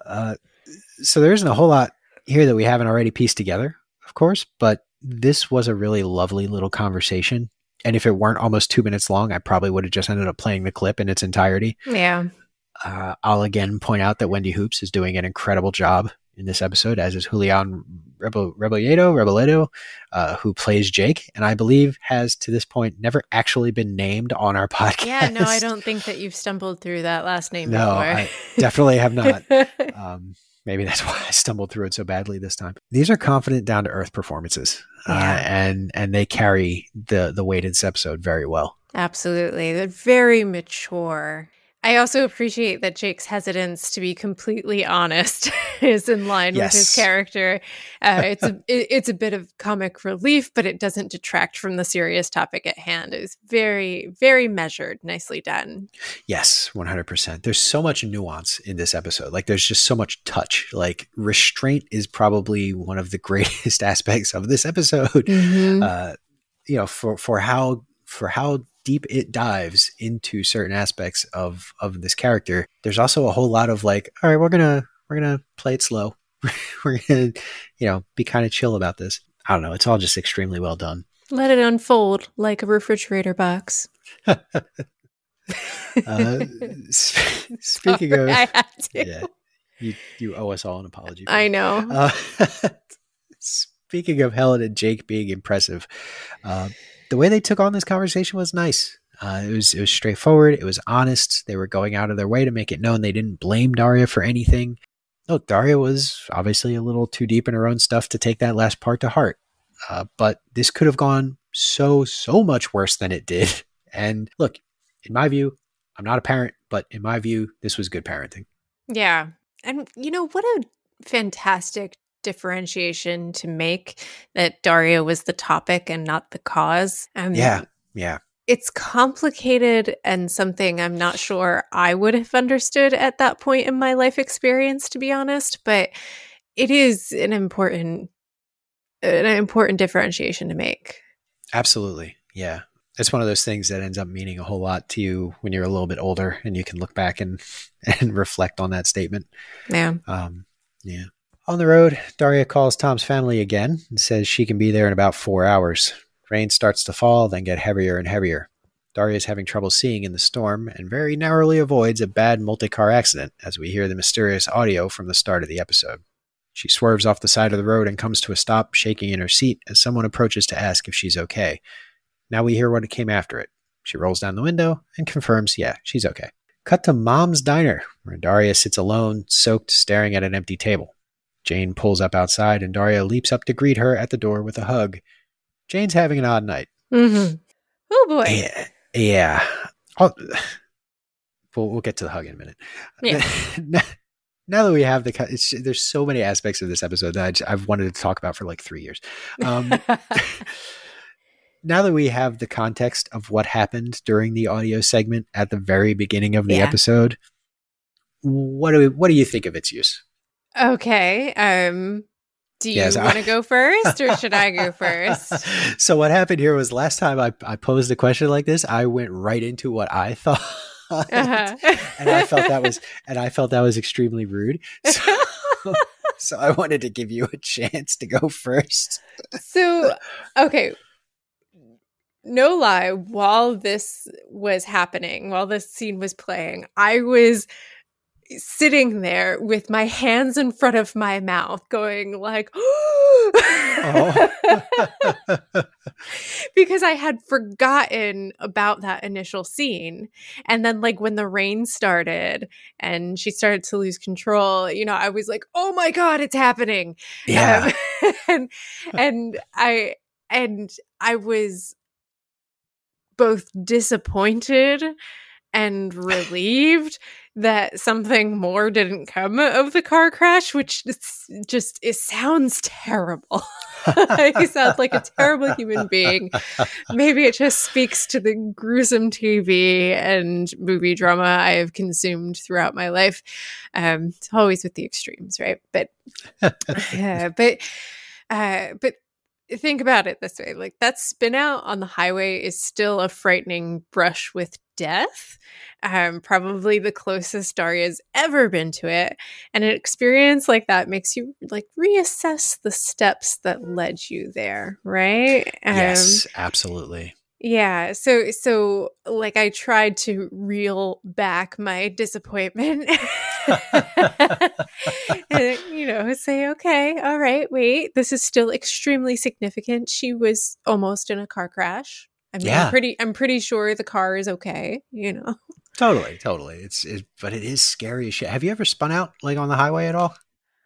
So there isn't a whole lot here that we haven't already pieced together, of course, but this was a really lovely little conversation. And if it weren't almost 2 minutes long, I probably would have just ended up playing the clip in its entirety. Yeah. I'll again point out that Wendy Hoops is doing an incredible job in this episode, as is Julian Rebolledo, who plays Jake, and I believe has to this point never actually been named on our podcast. Yeah, no, I don't think that you've stumbled through that last name No, before. I definitely have not. Maybe that's why I stumbled through it so badly this time. These are confident, down-to-earth performances, and they carry the weight of this episode very well. Absolutely. They're very mature. I also appreciate that Jake's hesitance to be completely honest is in line with his character. It's a bit of comic relief, but it doesn't detract from the serious topic at hand. It was very, very measured, nicely done. Yes, 100%. There's so much nuance in this episode. Like, there's just so much touch. Like, restraint is probably one of the greatest aspects of this episode. Mm-hmm. For how deep it dives into certain aspects of this character. There's also a whole lot of like, all right, we're gonna play it slow. We're gonna, be kind of chill about this. I don't know. It's all just extremely well done. Let it unfold like a refrigerator box. Speaking of, I had to. Yeah, you owe us all an apology. I know. Speaking of Helen and Jake being impressive, the way they took on this conversation was nice. It was straightforward. It was honest. They were going out of their way to make it known they didn't blame Daria for anything. No, Daria was obviously a little too deep in her own stuff to take that last part to heart. But this could have gone so much worse than it did. And look, in my view, I'm not a parent, but in my view, this was good parenting. Yeah. And what a fantastic differentiation to make that Daria was the topic and not the cause. Yeah. It's complicated and something I'm not sure I would have understood at that point in my life experience, to be honest, but it is an important differentiation to make. Absolutely. Yeah. It's one of those things that ends up meaning a whole lot to you when you're a little bit older and you can look back and reflect on that statement. Yeah. Yeah. On the road, Daria calls Tom's family again and says she can be there in about 4 hours. Rain starts to fall, then get heavier and heavier. Daria is having trouble seeing in the storm and very narrowly avoids a bad multi-car accident as we hear the mysterious audio from the start of the episode. She swerves off the side of the road and comes to a stop, shaking in her seat as someone approaches to ask if she's okay. Now we hear what came after it. She rolls down the window and confirms, yeah, she's okay. Cut to Mom's Diner, where Daria sits alone, soaked, staring at an empty table. Jane pulls up outside and Daria leaps up to greet her at the door with a hug. Jane's having an odd night. Mm-hmm. Oh boy. Yeah. We'll get to the hug in a minute. Yeah. Now that we have there's so many aspects of this episode that I've wanted to talk about for like 3 years. Now that we have the context of what happened during the audio segment at the very beginning of the episode, what do you think of its use? Okay. Do you want to go first or should I go first? So what happened here was last time I posed a question like this, I went right into what I thought. And I felt that was extremely rude. So I wanted to give you a chance to go first. So, okay. no lie, while this was happening, while this scene was playing, I was sitting there with my hands in front of my mouth going like, Oh. because I had forgotten about that initial scene. And then like when the rain started and she started to lose control, I was like, oh my God, it's happening. Yeah. And I was both disappointed and relieved that something more didn't come of the car crash, which it sounds terrible. He sounds like a terrible human being. Maybe it just speaks to the gruesome TV and movie drama I have consumed throughout my life. It's always with the extremes, right? But think about it this way. Like, that spin out on the highway is still a frightening brush with death. Probably the closest Daria's ever been to it. And an experience like that makes you like reassess the steps that led you there, right? Yes, absolutely. Yeah. So like I tried to reel back my disappointment and, say, okay, all right, wait, this is still extremely significant. She was almost in a car crash. I mean, Yeah. I'm pretty sure the car is okay, Totally. But it is scary as shit. Have you ever spun out like on the highway at all?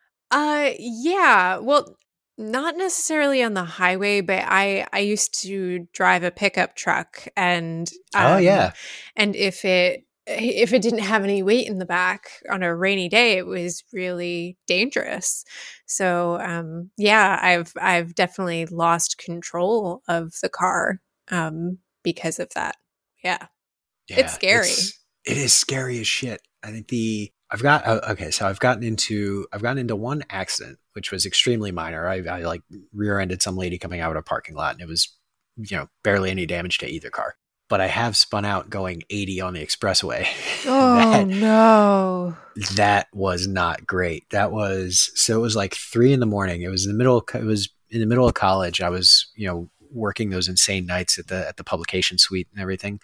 Yeah. Well, not necessarily on the highway, but I used to drive a pickup truck, and Oh yeah. and if it didn't have any weight in the back on a rainy day, it was really dangerous. So yeah, I've definitely lost control of the car because of that. Yeah. It's scary. It is scary as shit. I think I've gotten into one accident, which was extremely minor. I like rear-ended some lady coming out of a parking lot, and it was, barely any damage to either car. But I have spun out going 80 on the expressway. Oh no. That was not great. It was like 3 a.m. It was in the middle of college. I was, working those insane nights at the publication suite and everything.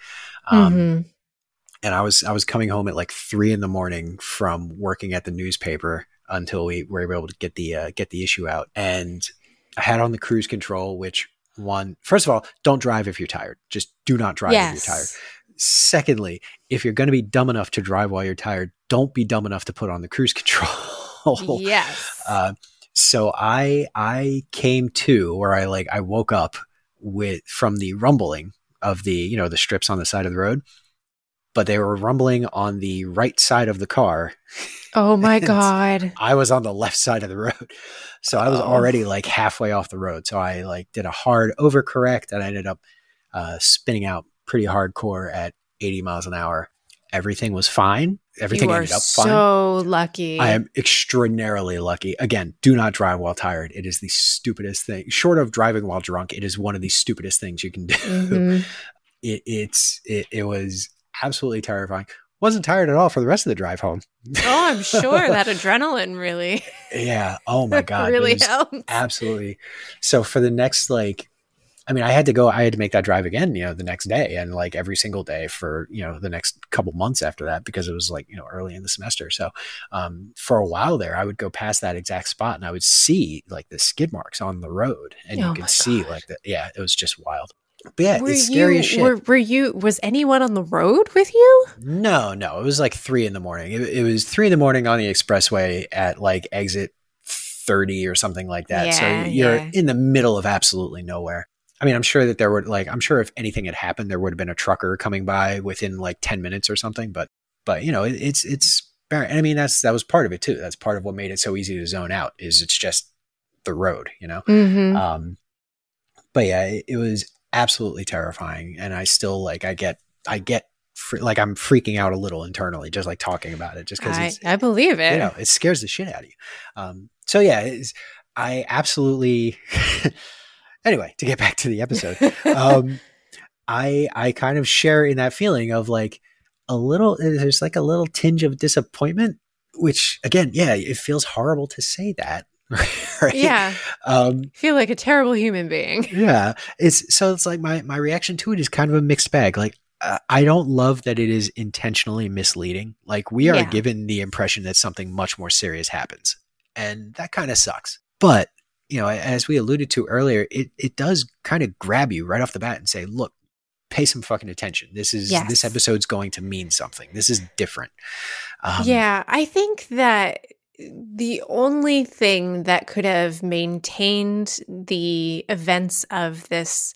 And I was coming home at like 3 a.m. from working at the newspaper until we were able to get the issue out. And I had on the cruise control, which first of all, don't drive if you're tired. Just do not drive if you're tired. Secondly, if you're going to be dumb enough to drive while you're tired, don't be dumb enough to put on the cruise control. Yes. So I came to where I woke up from the rumbling of the, the strips on the side of the road, but they were rumbling on the right side of the car. Oh my God. I was on the left side of the road. So I was already like halfway off the road. So I like did a hard overcorrect, and I ended up spinning out pretty hardcore at 80 miles an hour. Everything was fine. Everything ended up fine. So lucky. I am extraordinarily lucky. Again, do not drive while tired. It is the stupidest thing. Short of driving while drunk, it is one of the stupidest things you can do. Mm-hmm. It was absolutely terrifying. Wasn't tired at all for the rest of the drive home. Oh, I'm sure that adrenaline really. Yeah. Oh my God. really helped. Absolutely. So for the next, I had to make that drive again, the next day, and like every single day for, the next couple months after that, because it was like, early in the semester. So, for a while there, I would go past that exact spot and I would see like the skid marks on the road, and you could see it was just wild. But yeah, it's scary as shit. Was anyone on the road with you? No. It was like 3 a.m. It was 3 a.m. on the expressway at like exit 30 or something like that. Yeah, so you're in the middle of absolutely nowhere. I mean, I'm sure that I'm sure if anything had happened, there would have been a trucker coming by within like 10 minutes or something. But it's barren. I mean, that was part of it too. That's part of what made it so easy to zone out, is it's just the road, Mm-hmm. But yeah, it was absolutely terrifying. And I still I get I'm freaking out a little internally, just like talking about it, just because I believe it. It scares the shit out of you. So yeah, I absolutely, anyway, to get back to the episode, I kind of share in that feeling of like there's like a little tinge of disappointment, which again, yeah, it feels horrible to say that. Right? Yeah. Feel like a terrible human being. Yeah. It's like my reaction to it is kind of a mixed bag. Like, I don't love that it is intentionally misleading. Like, we are given the impression that something much more serious happens, and that kind of sucks. But, as we alluded to earlier, it does kind of grab you right off the bat and say, look, pay some fucking attention. This episode's going to mean something. This is different. I think that the only thing that could have maintained the events of this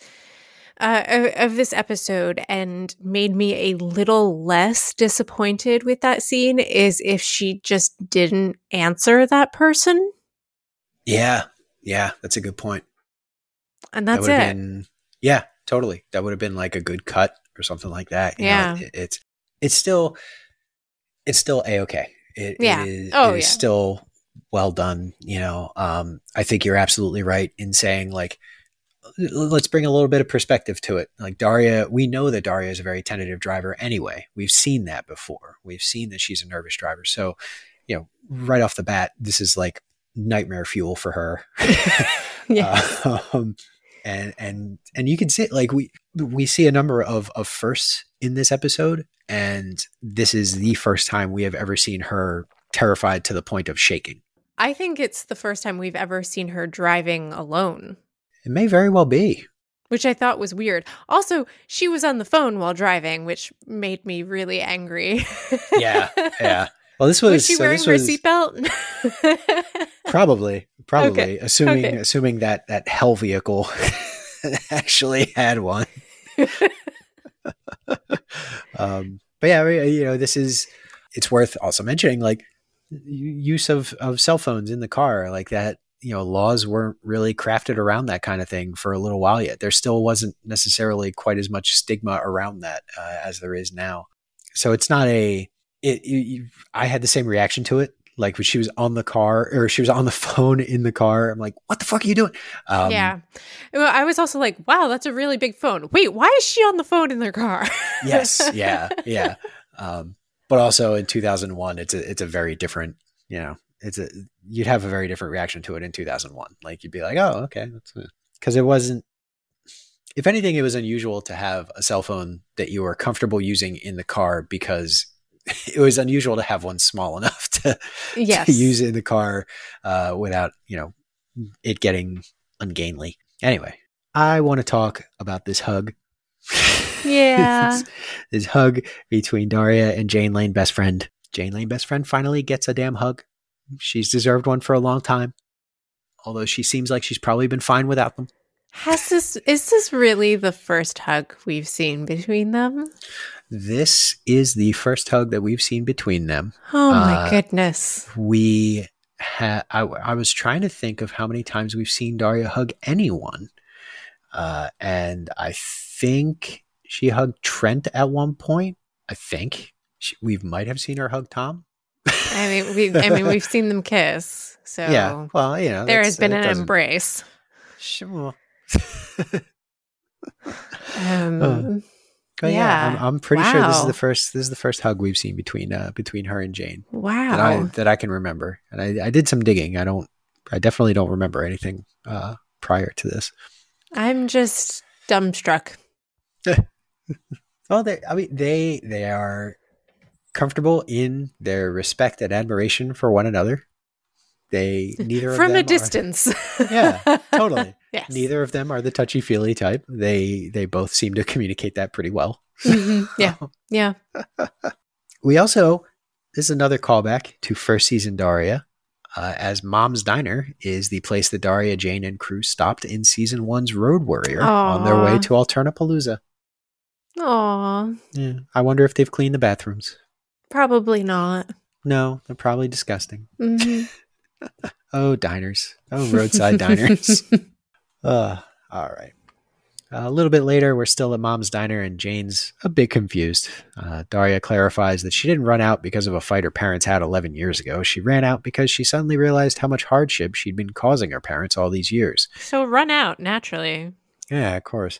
episode and made me a little less disappointed with that scene is if she just didn't answer that person. Yeah, that's a good point. And that's it. Yeah, totally. That would have been like a good cut or something like that. You know, it's still A-okay. It is still well done. I think you're absolutely right in saying, like, let's bring a little bit of perspective to it. Like, Daria, we know that Daria is a very tentative driver anyway. We've seen that before. We've seen that she's a nervous driver. So, right off the bat, this is like nightmare fuel for her. And you can see, like, we see a number of firsts in this episode, and this is the first time we have ever seen her terrified to the point of shaking. I think it's the first time we've ever seen her driving alone. It may very well be. Which I thought was weird. Also, she was on the phone while driving, which made me really angry. Yeah. Well, this was she wearing her seatbelt? Probably. Okay. Assuming that hell vehicle actually had one. But yeah, it's worth also mentioning, like, use of cell phones in the car, like that. Laws weren't really crafted around that kind of thing for a little while yet. There still wasn't necessarily quite as much stigma around that as there is now. So it's not I had the same reaction to it. Like, when she was on the car, or she was on the phone in the car, I'm like, what the fuck are you doing? Yeah. Well, I was also like, wow, that's a really big phone. Wait, why is she on the phone in their car? Yes. Yeah. But also in 2001, it's a very different, you'd have a very different reaction to it in 2001. Like, you'd be like, oh, okay. Because it wasn't, if anything, it was unusual to have a cell phone that you were comfortable using in the car, because it was unusual to have one small enough to use in the car without, it getting ungainly. Anyway, I want to talk about this hug. Yeah. this hug between Daria and Jane Lane, best friend. Jane Lane, best friend, finally gets a damn hug. She's deserved one for a long time, although she seems like she's probably been fine without them. Is this really the first hug we've seen between them? This is the first hug that we've seen between them. Oh my goodness. I was trying to think of how many times we've seen Daria hug anyone. And I think she hugged Trent at one point. I think we might have seen her hug Tom. We've seen them kiss. So yeah, well, there has been an embrace. Sure. I'm pretty sure this is the first hug we've seen between her and Jane. Wow. That I can remember. And I did some digging. I definitely don't remember anything prior to this. I'm just dumbstruck. Well, they are comfortable in their respect and admiration for one another. They neither of them from a distance. Yeah, totally. Yes. Neither of them are the touchy-feely type. They both seem to communicate that pretty well. Mm-hmm. Yeah. We also, this is another callback to first season Daria, as Mom's Diner is the place that Daria, Jane, and crew stopped in season 1's Road Warrior on their way to Alternapalooza. Aww. Yeah. I wonder if they've cleaned the bathrooms. Probably not. No, they're probably disgusting. Mm-hmm. Oh, diners. Oh, roadside diners. All right. A little bit later, we're still at Mom's Diner, and Jane's a bit confused. Daria clarifies that she didn't run out because of a fight her parents had 11 years ago. She ran out because she suddenly realized how much hardship she'd been causing her parents all these years. So run out, naturally. Yeah, of course.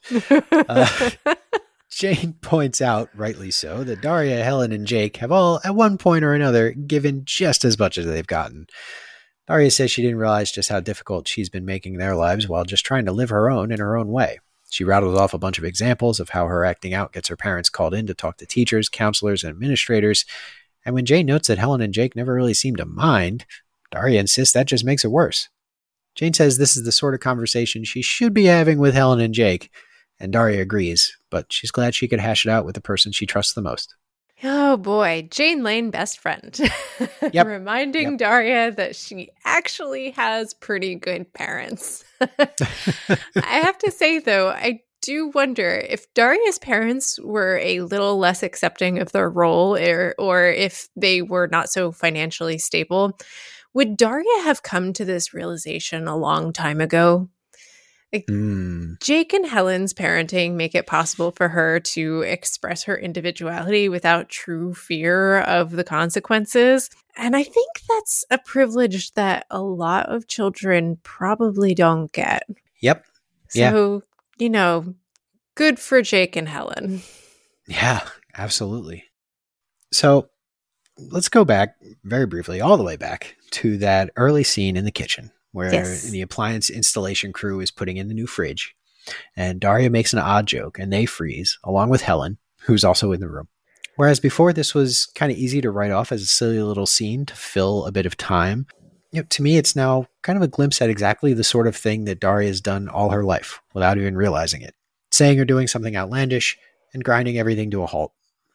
Jane points out, rightly so, that Daria, Helen, and Jake have all, at one point or another, given just as much as they've gotten. Daria says she didn't realize just how difficult she's been making their lives while just trying to live her own in her own way. She rattles off a bunch of examples of how her acting out gets her parents called in to talk to teachers, counselors, and administrators. And when Jane notes that Helen and Jake never really seem to mind, Daria insists that just makes it worse. Jane says this is the sort of conversation she should be having with Helen and Jake, and Daria agrees, but she's glad she could hash it out with the person she trusts the most. Oh boy, Jane Lane, best friend. Yep. Reminding Daria that she actually has pretty good parents. I have to say, though, I do wonder if Daria's parents were a little less accepting of their role or if they were not so financially stable, would Daria have come to this realization a long time ago? Jake and Helen's parenting make it possible for her to express her individuality without true fear of the consequences. And I think that's a privilege that a lot of children probably don't get. Yep. So, good for Jake and Helen. Yeah, absolutely. So let's go back very briefly, all the way back to that early scene in the kitchen where the appliance installation crew is putting in the new fridge. And Daria makes an odd joke and they freeze, along with Helen, who's also in the room. Whereas before, this was kind of easy to write off as a silly little scene to fill a bit of time. To me, it's now kind of a glimpse at exactly the sort of thing that Daria has done all her life without even realizing it. Saying or doing something outlandish and grinding everything to a halt.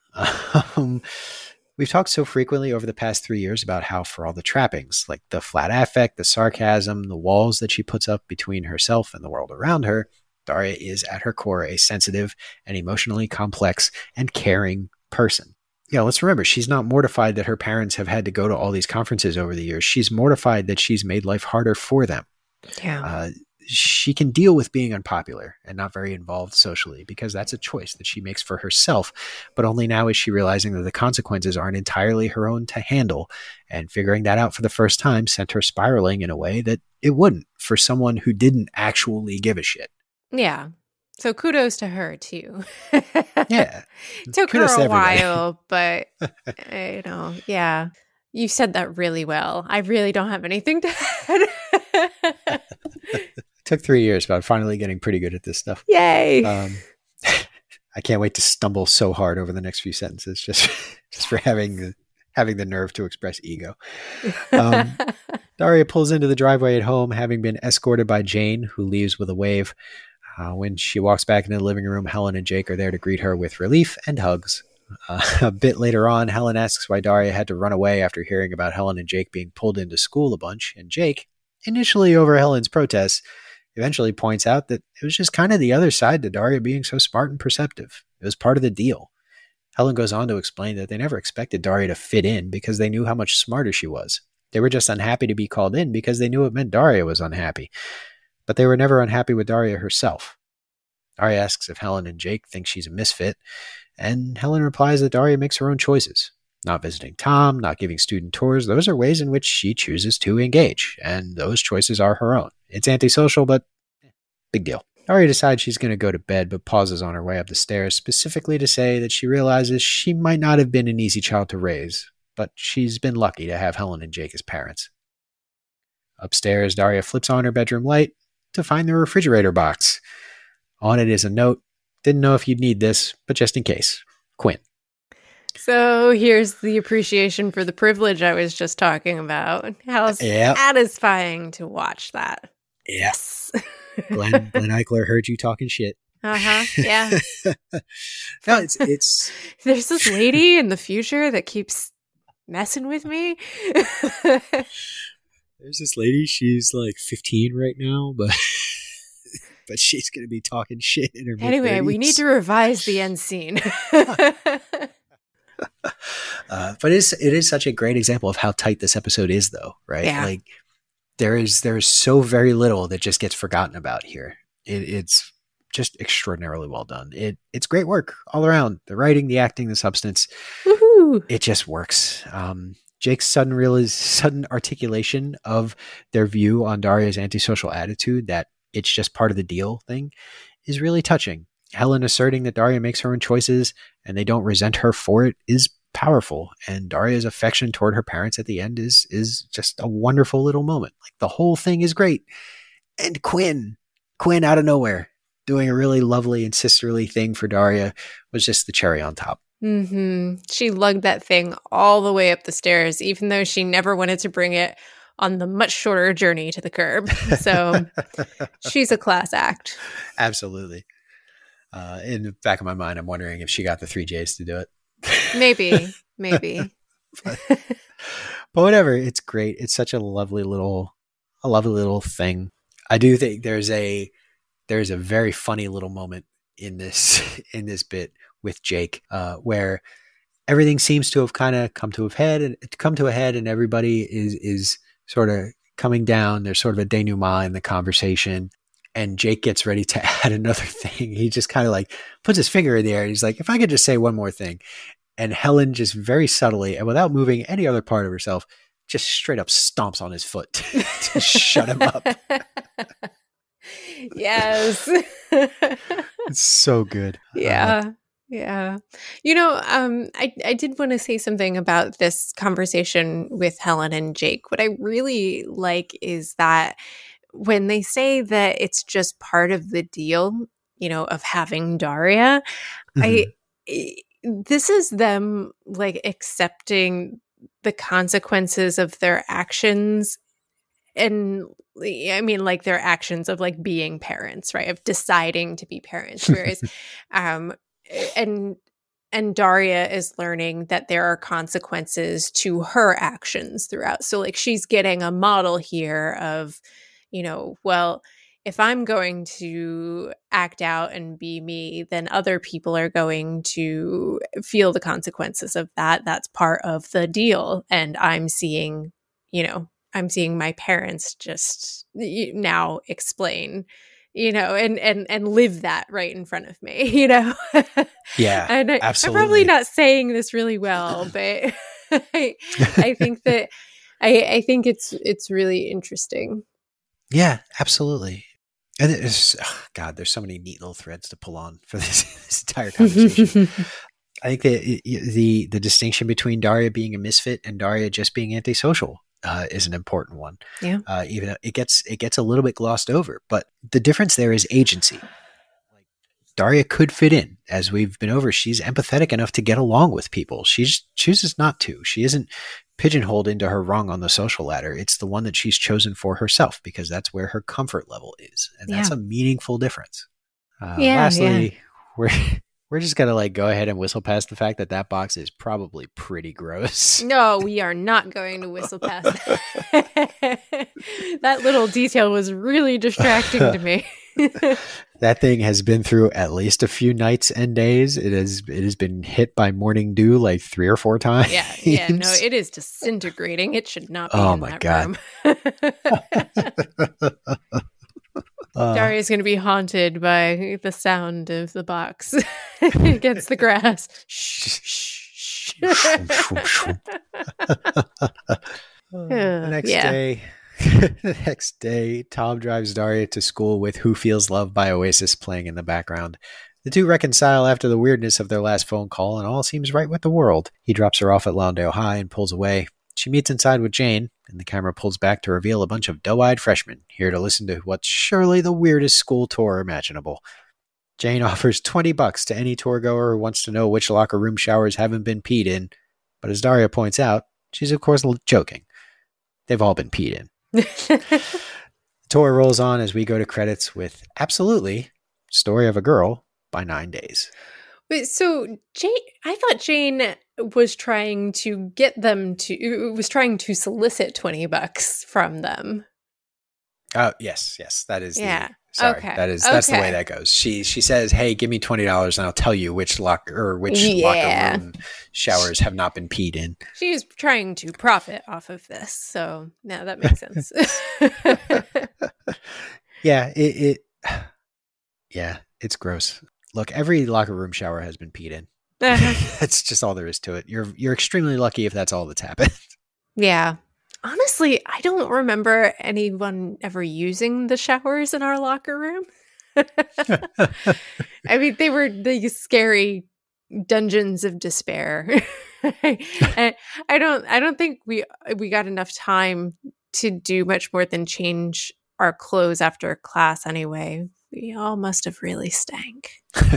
We've talked so frequently over the past 3 years about how, for all the trappings, like the flat affect, the sarcasm, the walls that she puts up between herself and the world around her, Daria is at her core a sensitive and emotionally complex and caring person. Let's remember, she's not mortified that her parents have had to go to all these conferences over the years. She's mortified that she's made life harder for them. Yeah. She can deal with being unpopular and not very involved socially because that's a choice that she makes for herself. But only now is she realizing that the consequences aren't entirely her own to handle. And figuring that out for the first time sent her spiraling in a way that it wouldn't for someone who didn't actually give a shit. Yeah. So kudos to her, too. Yeah. Took her a while, but, yeah. You said that really well. I really don't have anything to add. Took 3 years, but I'm finally getting pretty good at this stuff. Yay! I can't wait to stumble so hard over the next few sentences just for having the nerve to express ego. Daria pulls into the driveway at home, having been escorted by Jane, who leaves with a wave. When she walks back into the living room, Helen and Jake are there to greet her with relief and hugs. A bit later on, Helen asks why Daria had to run away after hearing about Helen and Jake being pulled into school a bunch, and Jake, initially over Helen's protests, eventually points out that it was just kind of the other side to Daria being so smart and perceptive. It was part of the deal. Helen goes on to explain that they never expected Daria to fit in because they knew how much smarter she was. They were just unhappy to be called in because they knew it meant Daria was unhappy. But they were never unhappy with Daria herself. Daria asks if Helen and Jake think she's a misfit, and Helen replies that Daria makes her own choices. Not visiting Tom, not giving student tours, those are ways in which she chooses to engage, and those choices are her own. It's antisocial, but big deal. Daria decides she's going to go to bed, but pauses on her way up the stairs, specifically to say that she realizes she might not have been an easy child to raise, but she's been lucky to have Helen and Jake as parents. Upstairs, Daria flips on her bedroom light to find the refrigerator box. On it is a note. Didn't know if you'd need this, but just in case. Quinn. So here's the appreciation for the privilege I was just talking about. How satisfying to watch that. Yes. Glenn Eichler heard you talking shit. Yeah. No, it's there's this lady in the future that keeps messing with me. There's this lady, she's like 15 right now, but she's going to be talking shit in her mid-30s. Anyway, we need to revise the end scene. But it is such a great example of how tight this episode is, though, right? Yeah. Like there is so very little that just gets forgotten about here. It's just extraordinarily well done. It's great work all around. The writing, the acting, the substance. Woohoo! It just works. Jake's sudden articulation of their view on Daria's antisocial attitude, that it's just part of the deal thing, is really touching. Helen asserting that Daria makes her own choices and they don't resent her for it is powerful. And Daria's affection toward her parents at the end is just a wonderful little moment. Like, the whole thing is great. And Quinn out of nowhere, doing a really lovely and sisterly thing for Daria, was just the cherry on top. She lugged that thing all the way up the stairs, even though she never wanted to bring it on the much shorter journey to the curb. So she's a class act. Absolutely. In the back of my mind, I'm wondering if she got the 3Js to do it. Maybe. But whatever, it's great. It's such a lovely little thing. I do think there's a very funny little moment in this bit with Jake, where everything seems to have kind of come to a head, and everybody is sort of coming down. There's sort of a denouement in the conversation, and Jake gets ready to add another thing. He just kind of like puts his finger in the air, and he's like, if I could just say one more thing. And Helen just very subtly and without moving any other part of herself, just straight up stomps on his foot to shut him up. Yes. It's so good. Yeah. You know, I did want to say something about this conversation with Helen and Jake. What I really like is that when they say that it's just part of the deal, you know, of having Daria, this is them like accepting the consequences of their actions. And I mean, like, their actions of like being parents, right? Of deciding to be parents. Whereas, and Daria is learning that there are consequences to her actions throughout. So like, she's getting a model here of, you know, well, if I'm going to act out and be me, then other people are going to feel the consequences of that. That's part of the deal. And I'm seeing my parents just now explain, you know, and live that right in front of me, you know? Yeah, and absolutely. I'm probably not saying this really well, but I think that I think it's really interesting. Yeah, absolutely. And there's so many neat little threads to pull on for this entire conversation. I think the distinction between Daria being a misfit and Daria just being antisocial is an important one. Yeah. Even though it gets a little bit glossed over, but the difference there is agency. Like, Daria could fit in, as we've been over. She's empathetic enough to get along with people. She chooses not to. She isn't pigeonholed into her rung on the social ladder. It's the one that she's chosen for herself because that's where her comfort level is, and that's a meaningful difference. Lastly, we're just gonna like go ahead and whistle past the fact that box is probably pretty gross. No, we are not going to whistle past that. That little detail was really distracting to me. That thing has been through at least a few nights and days. It has been hit by morning dew like 3 or 4 times. Yeah, no, it is disintegrating. It should not be in that room. Daria's going to be haunted by the sound of the box against the grass. Shh. The next day, Tom drives Daria to school with Who Feels Love by Oasis playing in the background. The two reconcile after the weirdness of their last phone call, and all seems right with the world. He drops her off at Lawndale High and pulls away. She meets inside with Jane, and the camera pulls back to reveal a bunch of doe-eyed freshmen here to listen to what's surely the weirdest school tour imaginable. Jane offers $20 to any tour goer who wants to know which locker room showers haven't been peed in, but as Daria points out, she's of course joking. They've all been peed in. The tour rolls on as we go to credits with Absolutely, Story of a Girl by 9 Days. Wait, so I thought Jane was trying to solicit $20 from them. Oh, yes, that is. Yeah. Okay. That's the way that goes. She says, "Hey, give me $20 and I'll tell you which locker room showers have not been peed in." She's trying to profit off of this, so now that makes sense. Yeah, it's gross. Look, every locker room shower has been peed in. That's just all there is to it. You're extremely lucky if that's all that's happened. Yeah. Honestly, I don't remember anyone ever using the showers in our locker room. I mean, they were the scary dungeons of despair. And I don't think we got enough time to do much more than change our clothes after class anyway. We all must have really stank.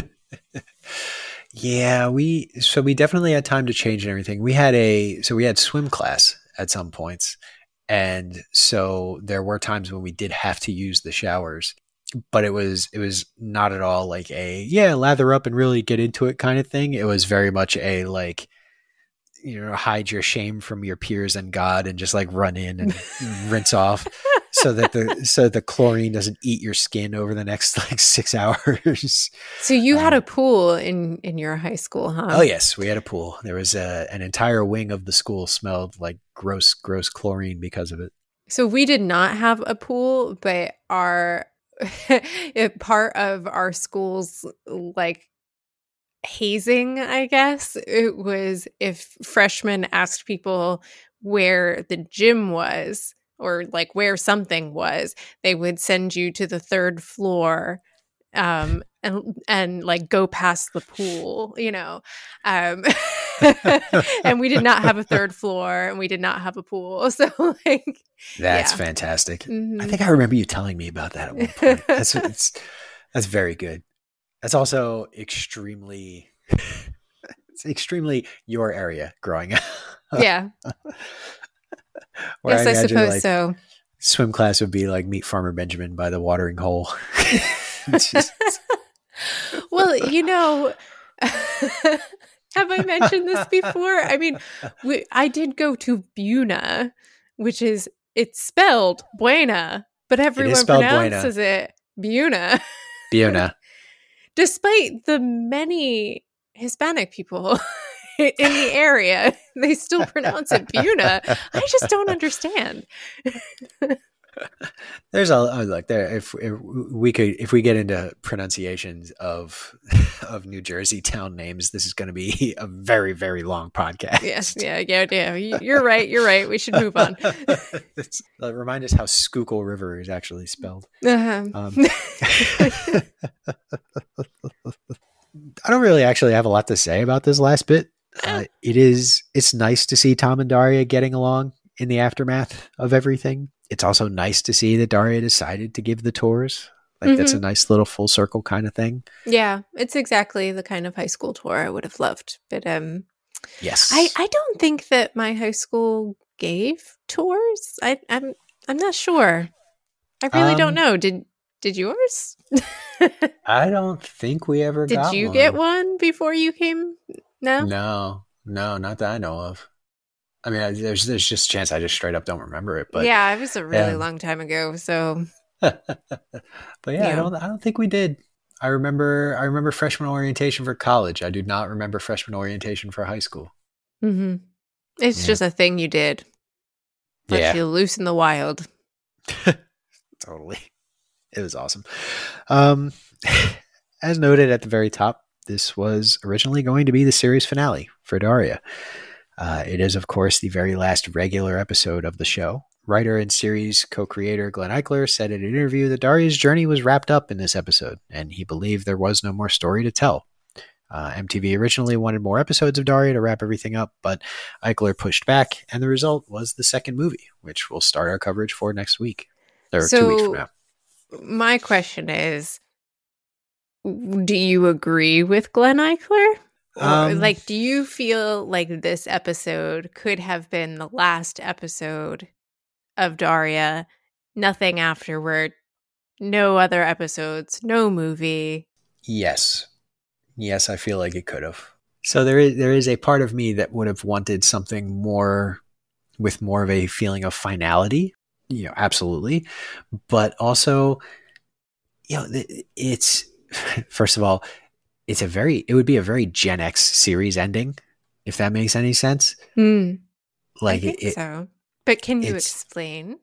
Yeah, we definitely had time to change and everything. We had swim class at some points. And so there were times when we did have to use the showers, but it was not at all like lather up and really get into it kind of thing. It was very much a like, hide your shame from your peers and God and just like run in and rinse off so that the chlorine doesn't eat your skin over the next like 6 hours. So you had a pool in your high school, huh? Oh yes, we had a pool. There was an entire wing of the school smelled like gross chlorine because of it. So we did not have a pool, but our part of our school's like hazing, I guess, it was if freshmen asked people where the gym was or like where something was, they would send you to the third floor and like go past the pool, and we did not have a third floor and we did not have a pool. So like that's fantastic. Mm-hmm. I think I remember you telling me about that at one point. That's very good. That's also extremely your area growing up. Yeah. Yes, I suppose like, so. Swim class would be like meet Farmer Benjamin by the watering hole. Well, have I mentioned this before? I mean, I did go to Buna, which it's spelled Buena, but everyone pronounces it Buna. Buna. Despite the many Hispanic people in the area, they still pronounce it Buna. I just don't understand. There's if we get into pronunciations of New Jersey town names, this is going to be a very, very long podcast. Yes, yeah. You're right. We should move on. Remind us how Schuylkill River is actually spelled. Uh-huh. I don't really actually have a lot to say about this last bit. It's nice to see Tom and Daria getting along in the aftermath of everything. It's also nice to see that Daria decided to give the tours. Like that's a nice little full circle kind of thing. Yeah, it's exactly the kind of high school tour I would have loved. But yes, I don't think that my high school gave tours. I'm not sure. I really don't know. Did yours? I don't think we ever got one. Did you get one before you came? No, not that I know of. I mean, there's just a chance I just straight up don't remember it. But yeah, it was a really long time ago. So, but yeah, I don't think we did. I remember freshman orientation for college. I do not remember freshman orientation for high school. Mm-hmm. It's just a thing you did. Let you loose in the wild. Totally. It was awesome. As noted at the very top, this was originally going to be the series finale for Daria. It is, of course, the very last regular episode of the show. Writer and series co-creator Glenn Eichler said in an interview that Daria's journey was wrapped up in this episode, and he believed there was no more story to tell. MTV originally wanted more episodes of Daria to wrap everything up, but Eichler pushed back, and the result was the second movie, which we'll start our coverage for next week. Or 2 weeks from now. My question is, do you agree with Glenn Eichler? Or, do you feel like this episode could have been the last episode of Daria? Nothing afterward, no other episodes, no movie? Yes, I feel like it could have. So there is a part of me that would have wanted something more with more of a feeling of finality. Absolutely. But also, it's, first of all, it would be a very Gen X series ending, if that makes any sense. I think so. But can you explain?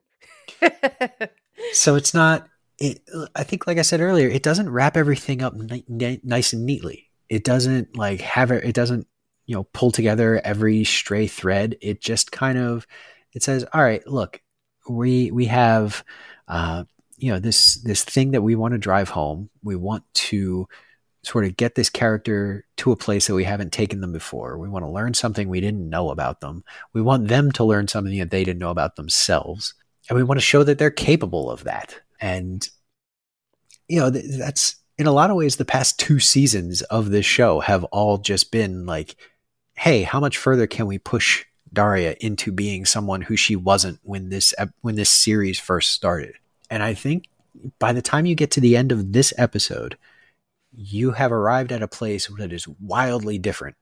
So it's not, I think, like I said earlier, it doesn't wrap everything up nice and neatly. It doesn't it doesn't, pull together every stray thread. It just kind of, it says, all right, look, we have, this thing that we want to drive home. We want to sort of get this character to a place that we haven't taken them before. We want to learn something we didn't know about them. We want them to learn something that they didn't know about themselves. And we want to show that they're capable of that. And, that's in a lot of ways, the past 2 seasons of this show have all just been like, hey, how much further can we push Daria into being someone who she wasn't when this series first started? And I think by the time you get to the end of this episode, you have arrived at a place that is wildly different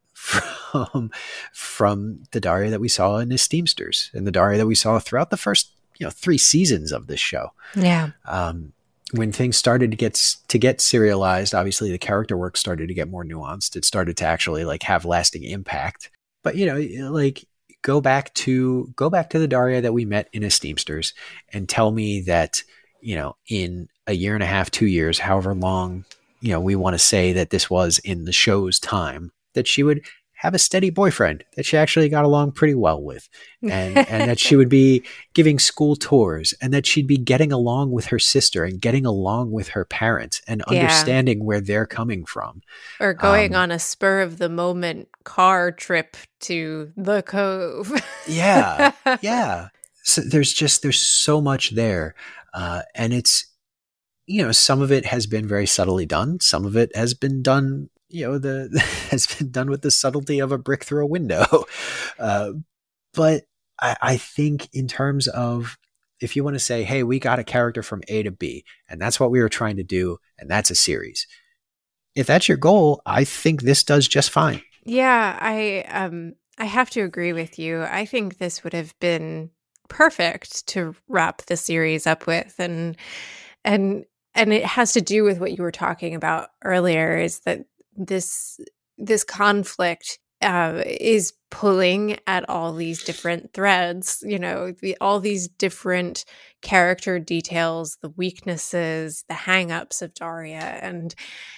from the Daria that we saw in Esteemsters and the Daria that we saw throughout the first 3 seasons of this show. Yeah. When things started to get serialized, obviously the character work started to get more nuanced. It started to actually like have lasting impact. But like go back to the Daria that we met in Esteemsters and tell me that in a year and a half, 2 years, however long we want to say that this was in the show's time, that she would have a steady boyfriend that she actually got along pretty well with, and that she would be giving school tours, and that she'd be getting along with her sister and getting along with her parents and understanding where they're coming from. Or going on a spur of the moment car trip to the Cove. Yeah. So there's so much there. And it's, some of it has been very subtly done. Some of it has been done has been done with the subtlety of a brick through a window. But I think in terms of, if you want to say, hey, we got a character from A to B, and that's what we were trying to do, and that's a series. If that's your goal, I think this does just fine. Yeah, I have to agree with you. I think this would have been perfect to wrap the series up with, and it has to do with what you were talking about earlier, is that this conflict is pulling at all these different threads, all these different character details, the weaknesses, the hang-ups of Daria. And,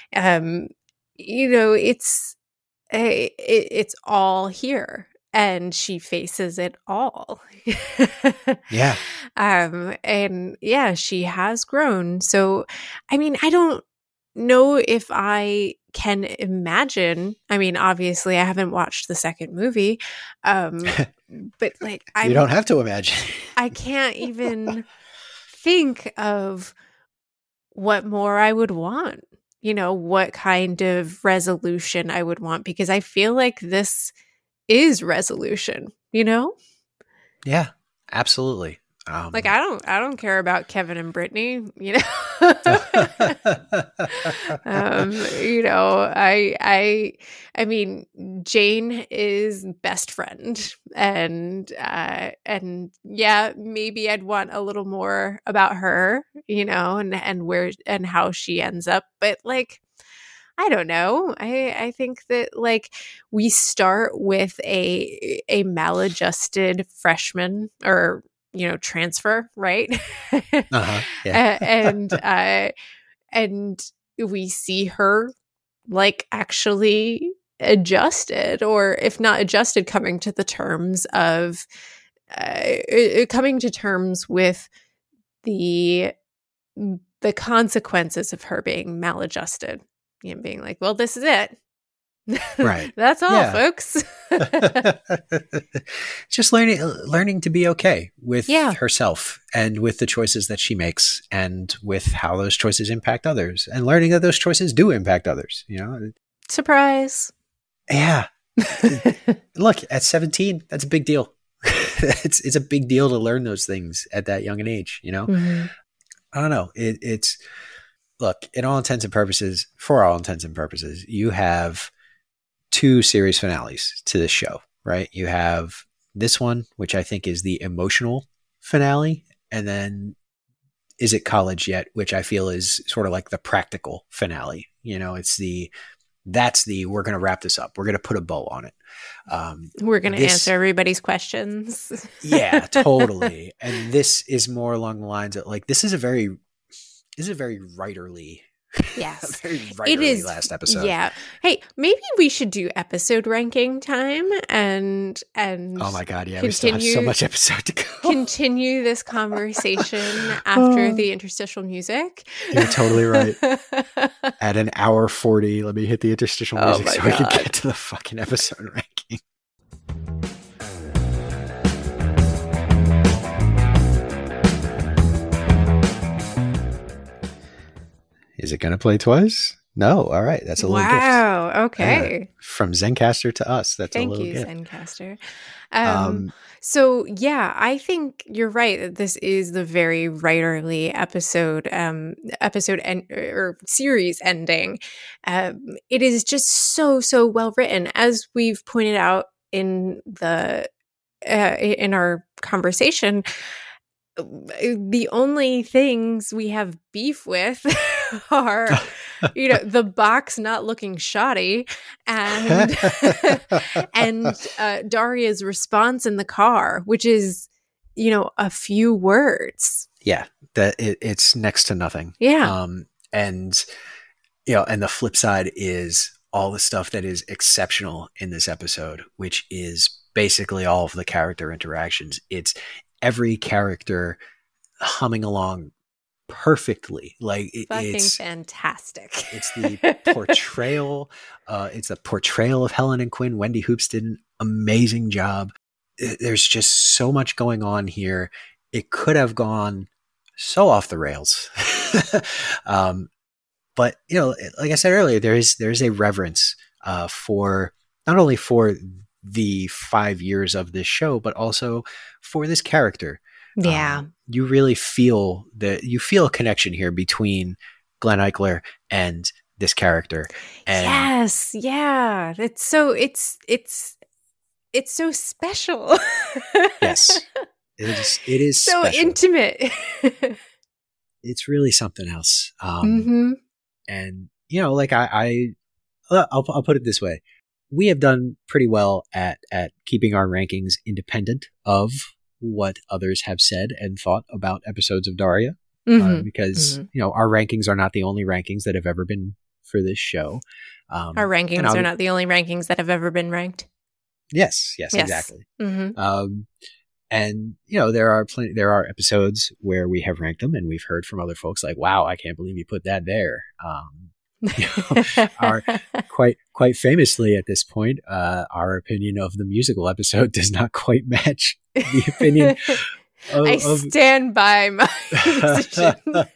it's all here, and she faces it all. Yeah. And yeah, she has grown. So, I mean, I don't know if I can imagine. I mean, obviously I haven't watched the second movie. But like, you don't have to imagine. I can't even think of what more I would want, what kind of resolution I would want, because I feel like this is resolution, Yeah, absolutely. Like I don't care about Kevin and Brittany, I mean, Jane is best friend, and yeah, maybe I'd want a little more about her, and where and how she ends up, but like, I don't know. I think that like we start with a maladjusted freshman or transfer, right? Yeah. And we see her like actually adjusted, or if not adjusted, coming to terms with the consequences of her being maladjusted, being like, well, this is it. Right. That's all, folks. Just learning to be okay with herself and with the choices that she makes and with how those choices impact others, and learning that those choices do impact others, Surprise. Yeah. Look, at 17, that's a big deal. It's a big deal to learn those things at that young an age, Mm-hmm. I don't know. It's look, for all intents and purposes, you have 2 series finales to this show, right? You have this one, which I think is the emotional finale, and then Is It College Yet?, which I feel is sort of like the practical finale. That's the we're going to wrap this up. We're going to put a bow on it. We're going to answer everybody's questions. Yeah, totally. And this is more along the lines of like, this is a very writerly Yes. Very It writerly is. last episode. Yeah. Hey, maybe we should do episode ranking time and Oh my God, yeah, we still have so much episode to go. continue this conversation after the interstitial music. You're totally right. At an hour 40, let me hit the interstitial music my so we can God. get to the fucking episode ranking. Is it going to play twice? No. All right. That's a little gift. Wow. Okay. From Zencastr to us. That's Thank a little you, gift. Zencaster. So yeah, I think you're right that this is the very writerly episode or series ending. It is just so well written, as we've pointed out in our conversation. The only things we have beef with are, the box not looking shoddy and Daria's response in the car, which is, a few words. Yeah, that it's next to nothing. Yeah. And the flip side is all the stuff that is exceptional in this episode, which is basically all of the character interactions. It's every character humming along perfectly. Like it's fantastic. It's the portrayal. It's the portrayal of Helen and Quinn. Wendy Hoops did an amazing job. There's just so much going on here. It could have gone so off the rails. But like I said earlier, there is a reverence for not only for the 5 years of this show, but also for this character. Yeah. You really feel a connection here between Glenn Eichler and this character. And yes. Yeah. It's so special. Yes. It is so special. Intimate. It's really something else. Mm-hmm. And I'll put it this way. We have done pretty well at keeping our rankings independent of what others have said and thought about episodes of Daria, because our rankings are not the only rankings that have ever been for this show. Our rankings are not the only rankings that have ever been ranked. Yes, exactly. Mm-hmm. And there are episodes where we have ranked them, and we've heard from other folks like, "Wow, I can't believe you put that there." Our quite famously at this point, our opinion of the musical episode does not quite match the opinion. I stand by my decision.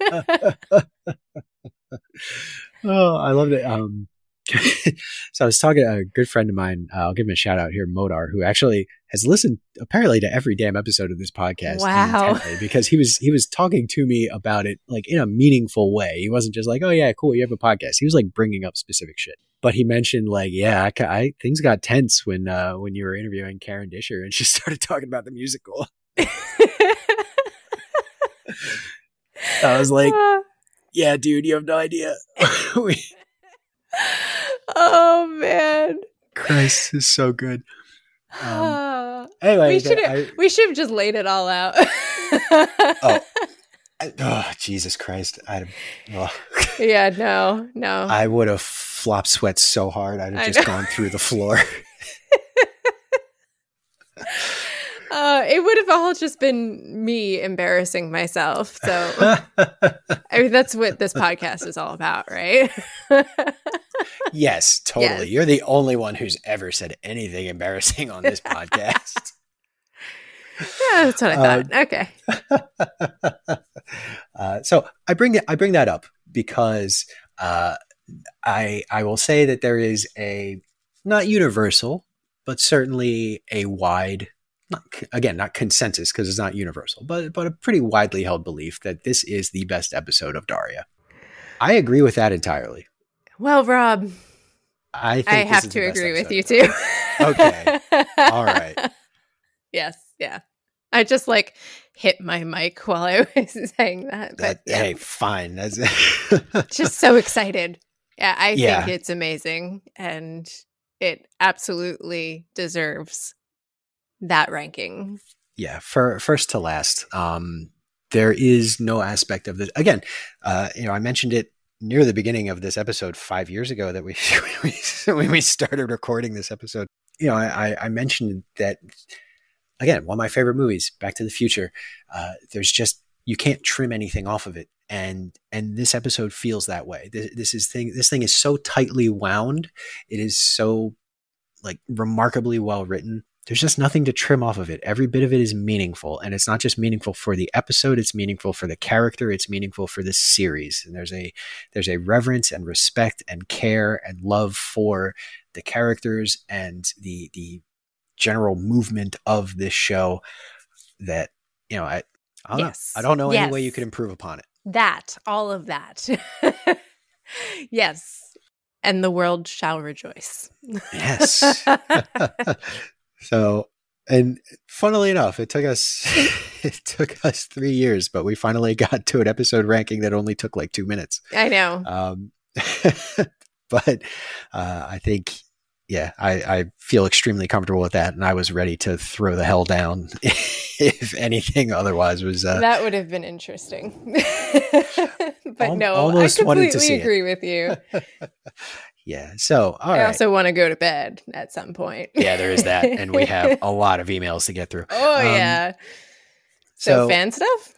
Oh, I loved it. So I was talking to a good friend of mine. I'll give him a shout out here, Modar, who actually has listened apparently to every damn episode of this podcast. Wow! Because he was talking to me about it like in a meaningful way. He wasn't just like, "Oh yeah, cool, you have a podcast." He was like bringing up specific shit. But he mentioned like, "Yeah, I things got tense when you were interviewing Karen Disher and she started talking about the musical." I was like, "Yeah, dude, you have no idea." Oh man, Christ is so good. Anyway, we should have just laid it all out. Jesus Christ! Yeah, no. I would have flop sweat so hard I'd have just gone through the floor. It would have all just been me embarrassing myself. So, I mean, that's what this podcast is all about, right? Yes, totally. Yes. You're the only one who's ever said anything embarrassing on this podcast. Yeah, that's what I thought. Okay. So I bring that up because I will say that there is a not universal, but certainly a wide. Not consensus because it's not universal, but a pretty widely held belief that this is the best episode of Daria. I agree with that entirely. Well, Rob, I have to agree with you too. Okay. All right. Yes. Yeah. I just hit my mic while I was saying that. But Hey, fine. That's just so excited. Yeah, I think it's amazing, and it absolutely deserves that ranking. Yeah, for first to last. There is no aspect of this. Again, I mentioned it near the beginning of this episode 5 years ago that we when we started recording this episode, I mentioned that, again, one of my favorite movies, Back to the Future. There's just, you can't trim anything off of it. And this episode feels that way. This thing is so tightly wound. It is so like remarkably well written. There's just nothing to trim off of it. Every bit of it is meaningful, and it's not just meaningful for the episode. It's meaningful for the character. It's meaningful for this series. And there's a reverence and respect and care and love for the characters and the general movement of this show that, I don't know any way you could improve upon it. All of that. Yes. And the world shall rejoice. Yes. So, and funnily enough, it took us 3 years, but we finally got to an episode ranking that only took like 2 minutes. I know. But I think, I feel extremely comfortable with that, and I was ready to throw the hell down if anything otherwise was. That would have been interesting. But no, almost I wanted to see completely agree with you. Yeah. So, all right. I also want to go to bed at some point. Yeah, there is that. And we have a lot of emails to get through. Oh, yeah. So fan stuff?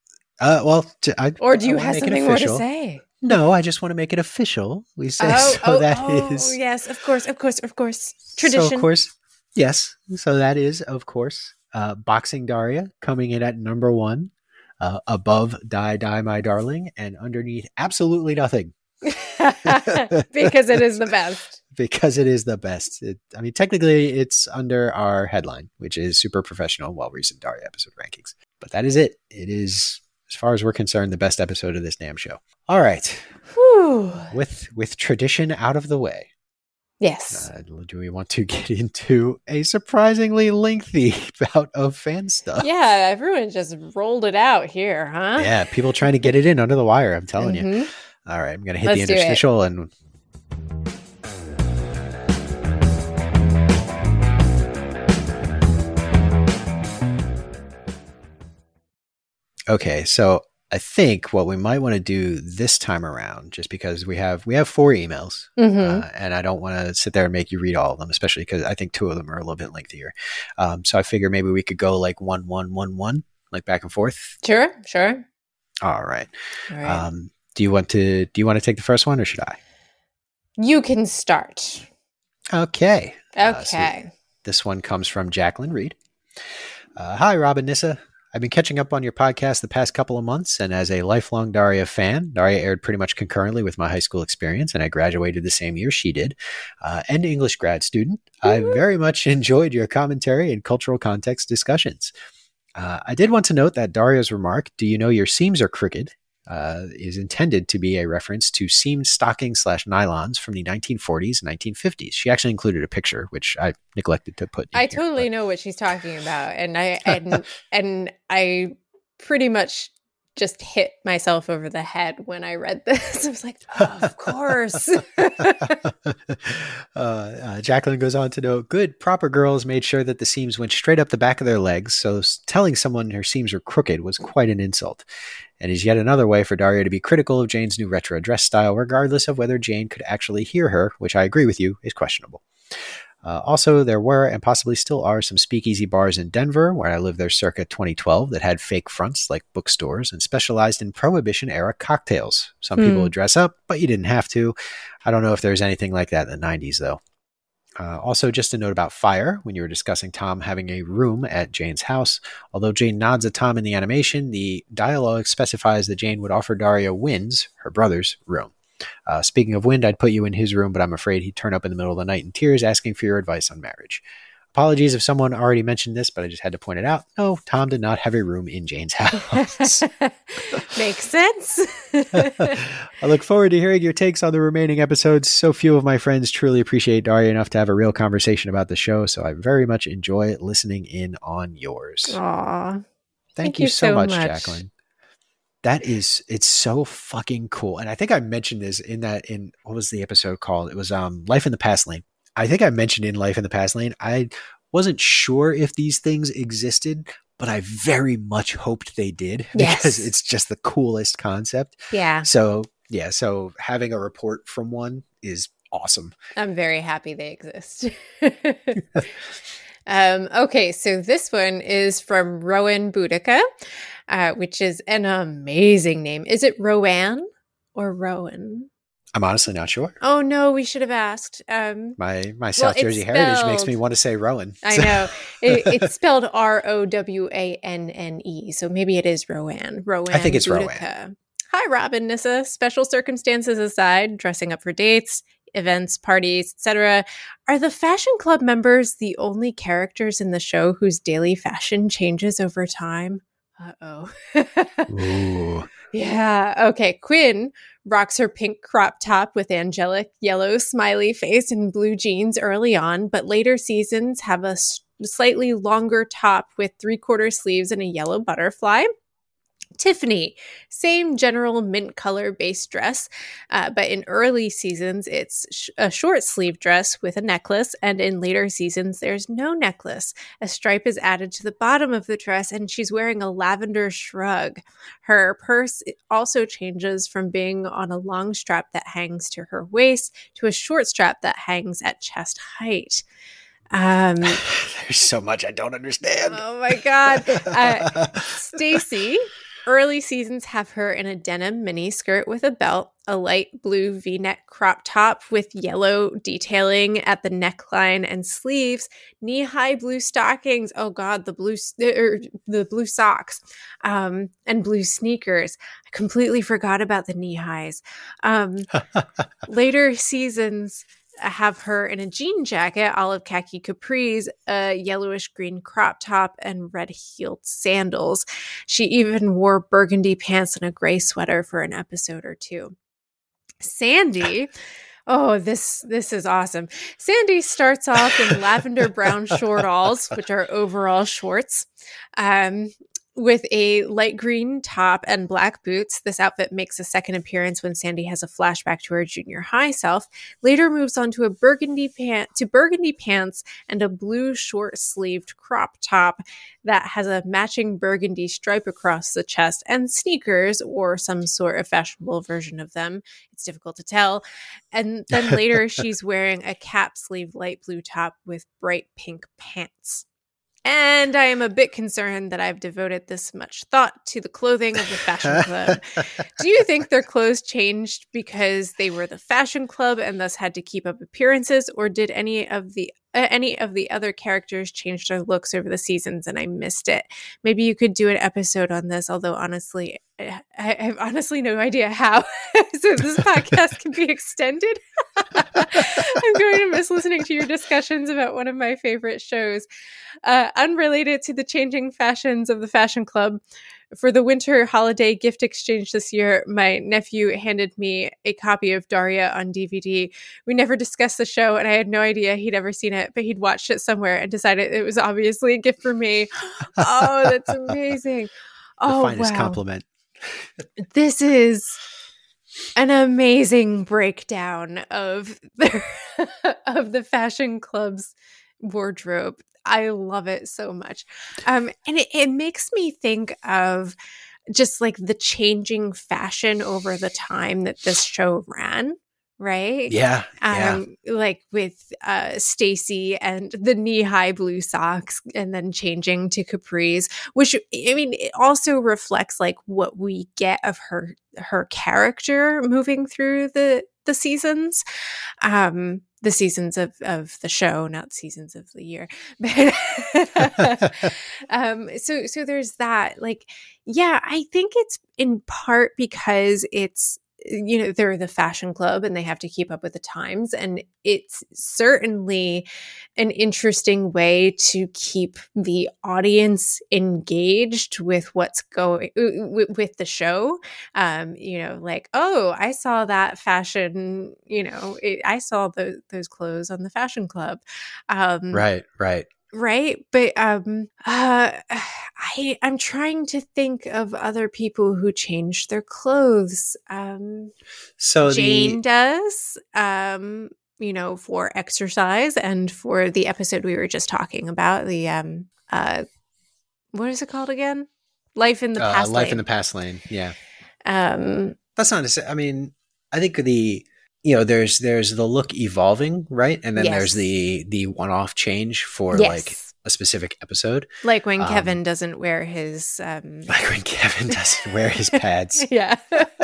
Or do you have something more to say? No, I just want to make it official. We say is. Yes, of course. Tradition. So, of course, yes. So that is, of course, Boxing Daria coming in at number 1, above Die, Die, My Darling, and underneath absolutely nothing. Because it is the best. Because it is the best. Technically, it's under our headline, which is Super Professional, Well-Reasoned Daria Episode Rankings. But that is it. It is, as far as we're concerned, the best episode of this damn show. All right. Whew. With tradition out of the way. Yes. Do we want to get into a surprisingly lengthy bout of fan stuff? Yeah, everyone just rolled it out here, huh? Yeah, people trying to get it in under the wire, I'm telling you. All right, I'm going to hit the interstitial and... Okay, so I think what we might want to do this time around, just because we have 4 emails, and I don't want to sit there and make you read all of them, especially because I think 2 of them are a little bit lengthier. So I figure maybe we could go like 1, 1, 1, 1, like back and forth. Sure. All right. Do you want to take the first one, or should I? You can start. Okay. Okay. So this one comes from Jacqueline Reed. Hi, Rob and Nissa. I've been catching up on your podcast the past couple of months, and as a lifelong Daria fan, Daria aired pretty much concurrently with my high school experience, and I graduated the same year she did, and English grad student. I very much enjoyed your commentary and cultural context discussions. I did want to note that Daria's remark, "Do you know your seams are crooked?" Is intended to be a reference to seamed stockings / nylons from the 1940s and 1950s. She actually included a picture, which I neglected to put in I totally know what she's talking about. And I pretty much just hit myself over the head when I read this. I was like, oh, of course. Jacqueline goes on to note, good, proper girls made sure that the seams went straight up the back of their legs, so telling someone her seams were crooked was quite an insult. And is yet another way for Daria to be critical of Jane's new retro dress style, regardless of whether Jane could actually hear her, which I agree with you is questionable. Also, there were and possibly still are some speakeasy bars in Denver, where I lived there circa 2012, that had fake fronts like bookstores and specialized in Prohibition-era cocktails. Some people would dress up, but you didn't have to. I don't know if there's anything like that in the 90s, though. Also, just a note about fire, when you were discussing Tom having a room at Jane's house. Although Jane nods at Tom in the animation, the dialogue specifies that Jane would offer Daria Wynn's, her brother's, room. Speaking of Wind, I'd put you in his room, but I'm afraid he'd turn up in the middle of the night in tears asking for your advice on marriage. Apologies if someone already mentioned this, but I just had to point it out. No, Tom did not have a room in Jane's house. Makes sense. I look forward to hearing your takes on the remaining episodes. So few of my friends truly appreciate Daria enough to have a real conversation about the show, so I very much enjoy listening in on yours. Aw. Thank you so much, Jacqueline. It's so fucking cool. And I think I mentioned this in what was the episode called? It was Life in the Past Lane. I think I mentioned in Life in the Past Lane, I wasn't sure if these things existed, but I very much hoped they did because it's just the coolest concept. Yeah. So Yeah, so having a report from one is awesome. I'm very happy they exist. Okay, so this one is from Rowan Boudica, which is an amazing name. Is it Rowan or Rowan? I'm honestly not sure. Oh no, we should have asked. My South Jersey heritage makes me want to say Rowan. I know. It's spelled Rowanne, so maybe it is Rowan. Rowan. I think it's Boudica. Rowan. Hi, Robin, Nissa. Special circumstances aside, dressing up for dates, events, parties, etc. Are the Fashion Club members the only characters in the show whose daily fashion changes over time? Uh-oh. Ooh. Yeah. Okay. Quinn rocks her pink crop top with angelic yellow smiley face and blue jeans early on, but later seasons have a slightly longer top with 3/4 sleeves and a yellow butterfly. Tiffany, same general mint color base dress, but in early seasons, it's a short sleeve dress with a necklace, and in later seasons, there's no necklace. A stripe is added to the bottom of the dress, and she's wearing a lavender shrug. Her purse also changes from being on a long strap that hangs to her waist to a short strap that hangs at chest height. There's so much I don't understand. Oh my God. Stacy. Early seasons have her in a denim miniskirt with a belt, a light blue V-neck crop top with yellow detailing at the neckline and sleeves, knee-high blue stockings. Oh God, the blue socks, and blue sneakers. I completely forgot about the knee-highs. Later seasons have her in a jean jacket, olive khaki capris, a yellowish green crop top, and red-heeled sandals. She even wore burgundy pants and a gray sweater for an episode or two. Sandy, oh, this is awesome. Sandy starts off in lavender brown shortalls, which are overall shorts, with a light green top and black boots. This outfit makes a second appearance when Sandy has a flashback to her junior high self. Later moves on to burgundy pants and a blue short-sleeved crop top that has a matching burgundy stripe across the chest, and sneakers or some sort of fashionable version of them. It's difficult to tell. And then later she's wearing a cap sleeve light blue top with bright pink pants. And I am a bit concerned that I've devoted this much thought to the clothing of the Fashion Club. Do you think their clothes changed because they were the Fashion Club and thus had to keep up appearances, or did any of the other characters change their looks over the seasons and I missed it? Maybe you could do an episode on this, although honestly, I have honestly no idea how. So this podcast can be extended. I'm going to miss listening to your discussions about one of my favorite shows. Unrelated to the changing fashions of the Fashion Club, for the winter holiday gift exchange this year, my nephew handed me a copy of Daria on DVD. We never discussed the show, and I had no idea he'd ever seen it, but he'd watched it somewhere and decided it was obviously a gift for me. Oh, that's amazing. The finest compliment. This is an amazing breakdown of the Fashion Club's wardrobe. I love it so much. And it makes me think of just like the changing fashion over the time that this show ran, right? Yeah. Like with Stacy and the knee-high blue socks and then changing to capris, which, I mean, it also reflects like what we get of her character moving through the seasons. The seasons of the show, not seasons of the year. So there's that. Like, yeah, I think it's in part because it's, you know, they're the Fashion Club and they have to keep up with the times. And it's certainly an interesting way to keep the audience engaged with what's going with the show. You know, like, oh, I saw that fashion, you know, I saw those clothes on the Fashion Club. Right. Right. But I'm trying to think of other people who changed their clothes. So Jane does, you know, for exercise and for the episode we were just talking about, the what is it called again? Life in the Past Lane. Life in the Past Lane. Yeah. That's not. I mean, I think there's the look evolving, right? And then there's the one-off change for like a specific episode. Like when Kevin doesn't wear his like when Kevin doesn't wear his pads. Yeah.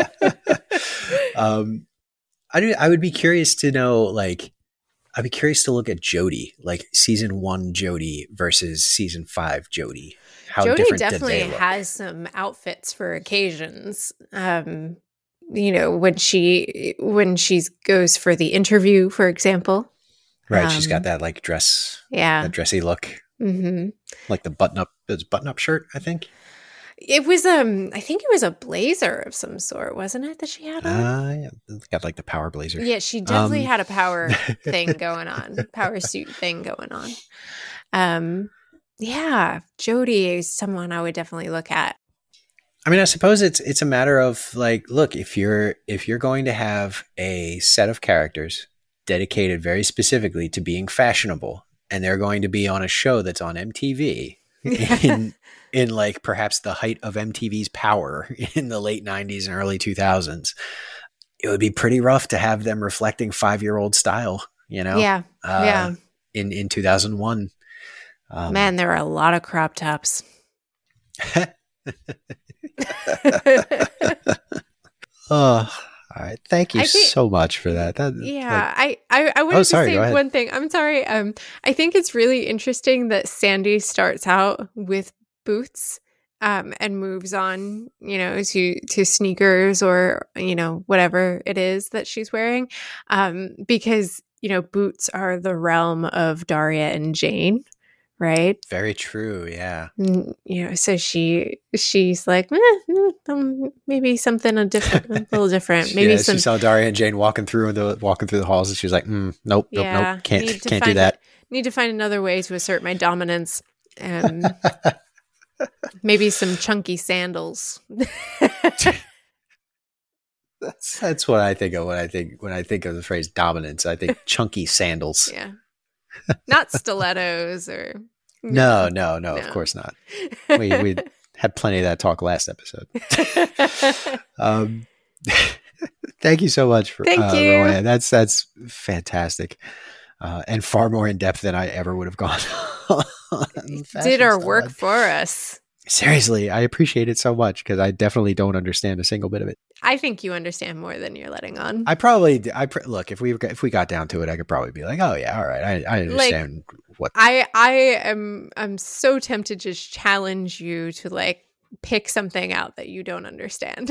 I would be curious to know, like, I'd be curious to look at Jodie, like season 1 Jodie versus season 5 Jodie. How Jodie different definitely did they look? has some outfits for occasions. When she goes for the interview, for example. Right, she's got that like dress, that dressy look, like the button-up shirt, I think. It was I think it was a blazer of some sort, wasn't it, that she had on? Yeah, got like the power blazer. Yeah, she definitely had a power thing going on, power suit thing going on. Yeah, Jodie is someone I would definitely look at. I mean, I suppose it's a matter of like, look, if you're going to have a set of characters dedicated very specifically to being fashionable, and they're going to be on a show that's on MTV in like perhaps the height of MTV's power in the late 90s and early 2000s, it would be pretty rough to have them reflecting 5-year-old style, you know? Yeah. In 2001. Man, there are a lot of crop tops. All right. Thank you so much for that. I wanted to say one thing. I'm sorry. I think it's really interesting that Sandy starts out with boots and moves on, to sneakers or, whatever it is that she's wearing. Because, boots are the realm of Daria and Jane. Right. Very true. Yeah. So she's like, maybe something a little different. Maybe she saw Daria and Jane walking through the halls, and she was like, nope, can't do that. Need to find another way to assert my dominance. Maybe some chunky sandals. That's what I think of when I think of the phrase dominance. I think chunky sandals. Yeah. Not stilettos or no, of course not. We had plenty of that talk last episode. Thank you so much for Rowan. That's fantastic, and far more in depth than I ever would have gone. Did our work for us. Seriously, I appreciate it so much because I definitely don't understand a single bit of it. I think you understand more than you're letting on. I probably do. Look, if we got down to it, I could probably be like, oh yeah, all right, I understand what. I'm so tempted to challenge you to like pick something out that you don't understand,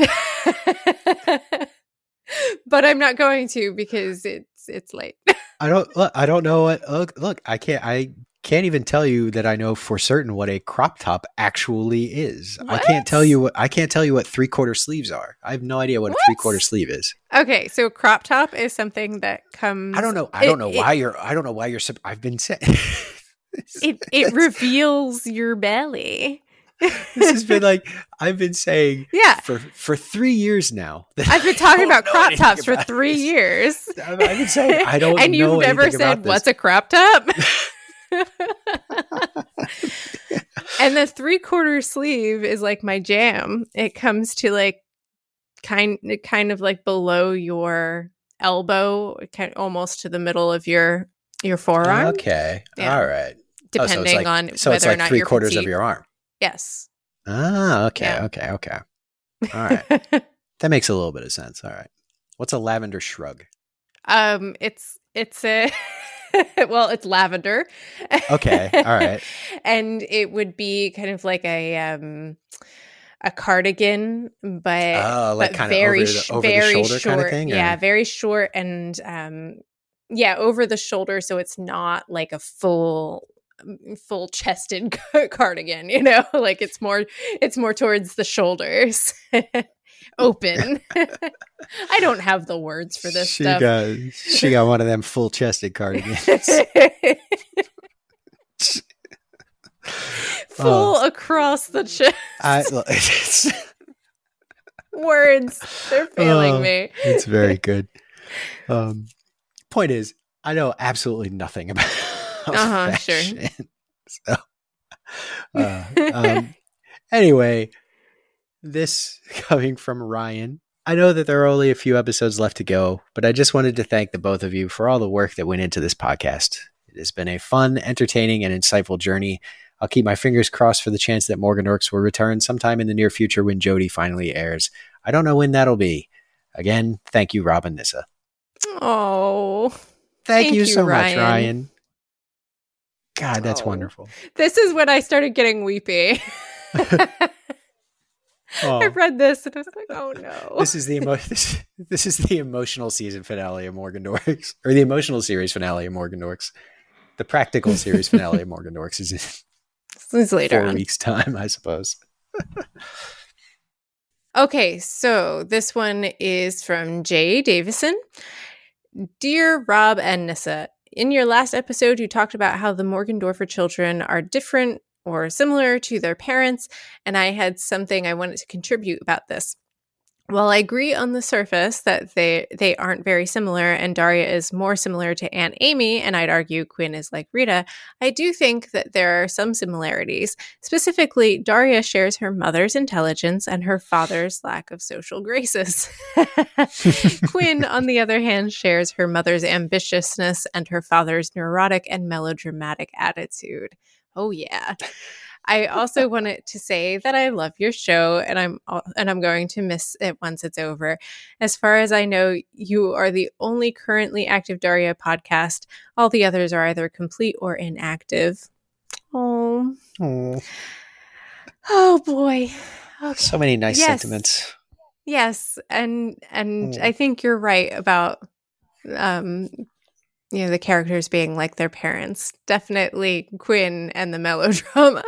but I'm not going to because it's late. I don't know what. Look, I can't even tell you that I know for certain what a crop top actually is. What? I can't tell you what 3/4 sleeves are. I have no idea what a 3/4 sleeve is. Okay, so crop top is something that comes. I don't know why you're. I've been saying it reveals your belly. This has been like I've been saying for 3 years now. I've been talking about crop tops for 3 years. I've been saying I don't know and you've never said what's a crop top. And the 3/4 sleeve is like my jam. It comes to like kind of like below your elbow, almost to the middle of your forearm. Okay, all right. Depending on so whether it's like or not 3/4 of your arm. Yes. Ah, okay, yeah. Okay. All right, that makes a little bit of sense. All right, what's a lavender shrug? It's a. Well, it's lavender. Okay, all right. And it would be kind of like a cardigan, but like kind of over the shoulder short, kind of thing. Yeah, very short and over the shoulder, so it's not like a full chested cardigan. Like it's more towards the shoulders. Open. I don't have the words for this stuff. She got one of them full chested cardigans. Full across the chest. Words. They're failing me. It's very good. Point is, I know absolutely nothing about fashion. Sure. So, anyway, this coming from Ryan. I know that there are only a few episodes left to go, but I just wanted to thank the both of you for all the work that went into this podcast. It has been a fun, entertaining, and insightful journey. I'll keep my fingers crossed for the chance that Morgan Dorks will return sometime in the near future when Jodie finally airs. I don't know when that'll be. Again, thank you, Rob and Nissa. Oh, thank you so much, Ryan. God, that's wonderful. This is when I started getting weepy. I read this and I was like, "Oh no!" This is the emotional season finale of Morgan Dorks, or the emotional series finale of Morgan Dorks. The practical series finale of Morgan Dorks is in later 4 weeks' time, I suppose. Okay, so this one is from Jay Davison. Dear Rob and Nissa, in your last episode, you talked about how the Morgendorffer children are different or similar to their parents, and I had something I wanted to contribute about this. While I agree on the surface that they aren't very similar and Daria is more similar to Aunt Amy, and I'd argue Quinn is like Rita, I do think that there are some similarities. Specifically, Daria shares her mother's intelligence and her father's lack of social graces. Quinn, on the other hand, shares her mother's ambitiousness and her father's neurotic and melodramatic attitude. Oh, yeah. I also wanted to say that I love your show and I'm going to miss it once it's over. As far as I know, you are the only currently active Daria podcast. All the others are either complete or inactive. Oh boy. Okay. So many nice sentiments. Yes, and I think you're right about the characters being like their parents. Definitely Quinn and the melodrama.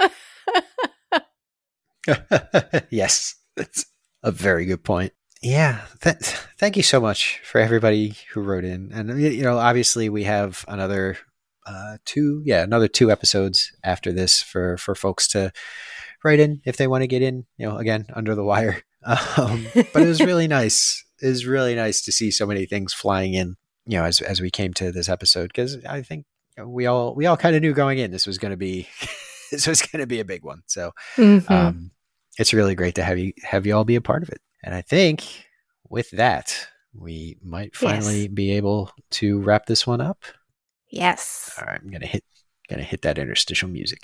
Yes, that's a very good point. Yeah, thank you so much for everybody who wrote in. And, obviously we have another 2 episodes after this for folks to write in if they want to get in, again, under the wire. But it was really nice. It was really nice to see so many things flying in, as we came to this episode, because I think we all kind of knew going in this was going to be a big one. So it's really great to have you all be a part of it. And I think with that, we might finally be able to wrap this one up. Yes. All right, I'm gonna hit that interstitial music.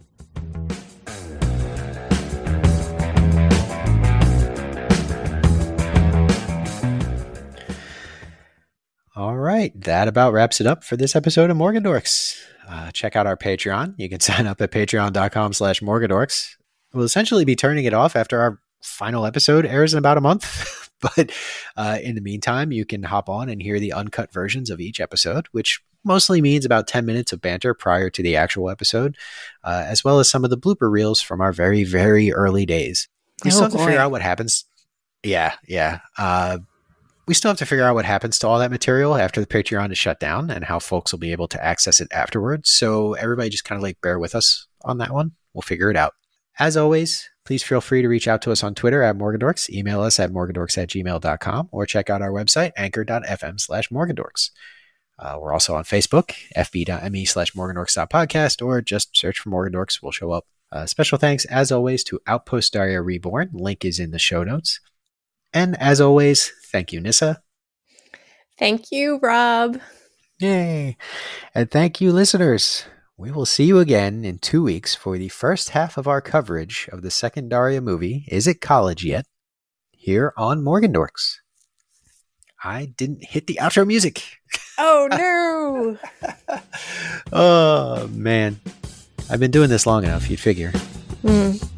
All right, that about wraps it up for this episode of Morgan Dorks. Check out our Patreon. You can sign up at patreon.com/morgandorks. We'll essentially be turning it off after our final episode airs in about a month. But in the meantime, you can hop on and hear the uncut versions of each episode, which mostly means about 10 minutes of banter prior to the actual episode, as well as some of the blooper reels from our very, very early days. We still have to figure out what happens. Yeah. We still have to figure out what happens to all that material after the Patreon is shut down and how folks will be able to access it afterwards. So everybody just kind of bear with us on that one. We'll figure it out. As always, please feel free to reach out to us on Twitter at Morgandorks, email us at morgandorks@gmail.com, or check out our website, anchor.fm/morgandorks. We're also on Facebook, fb.me/morgandorks.podcast, or just search for Morgandorks. We'll show up. Special thanks, as always, to Outpost Daria Reborn. Link is in the show notes. And as always, thank you, Nissa. Thank you, Rob. Yay. And thank you, listeners. We will see you again in 2 weeks for the first half of our coverage of the second Daria movie, Is It College Yet?, here on Morgan Dorks. I didn't hit the outro music. Oh, no. Oh, man. I've been doing this long enough, you'd figure.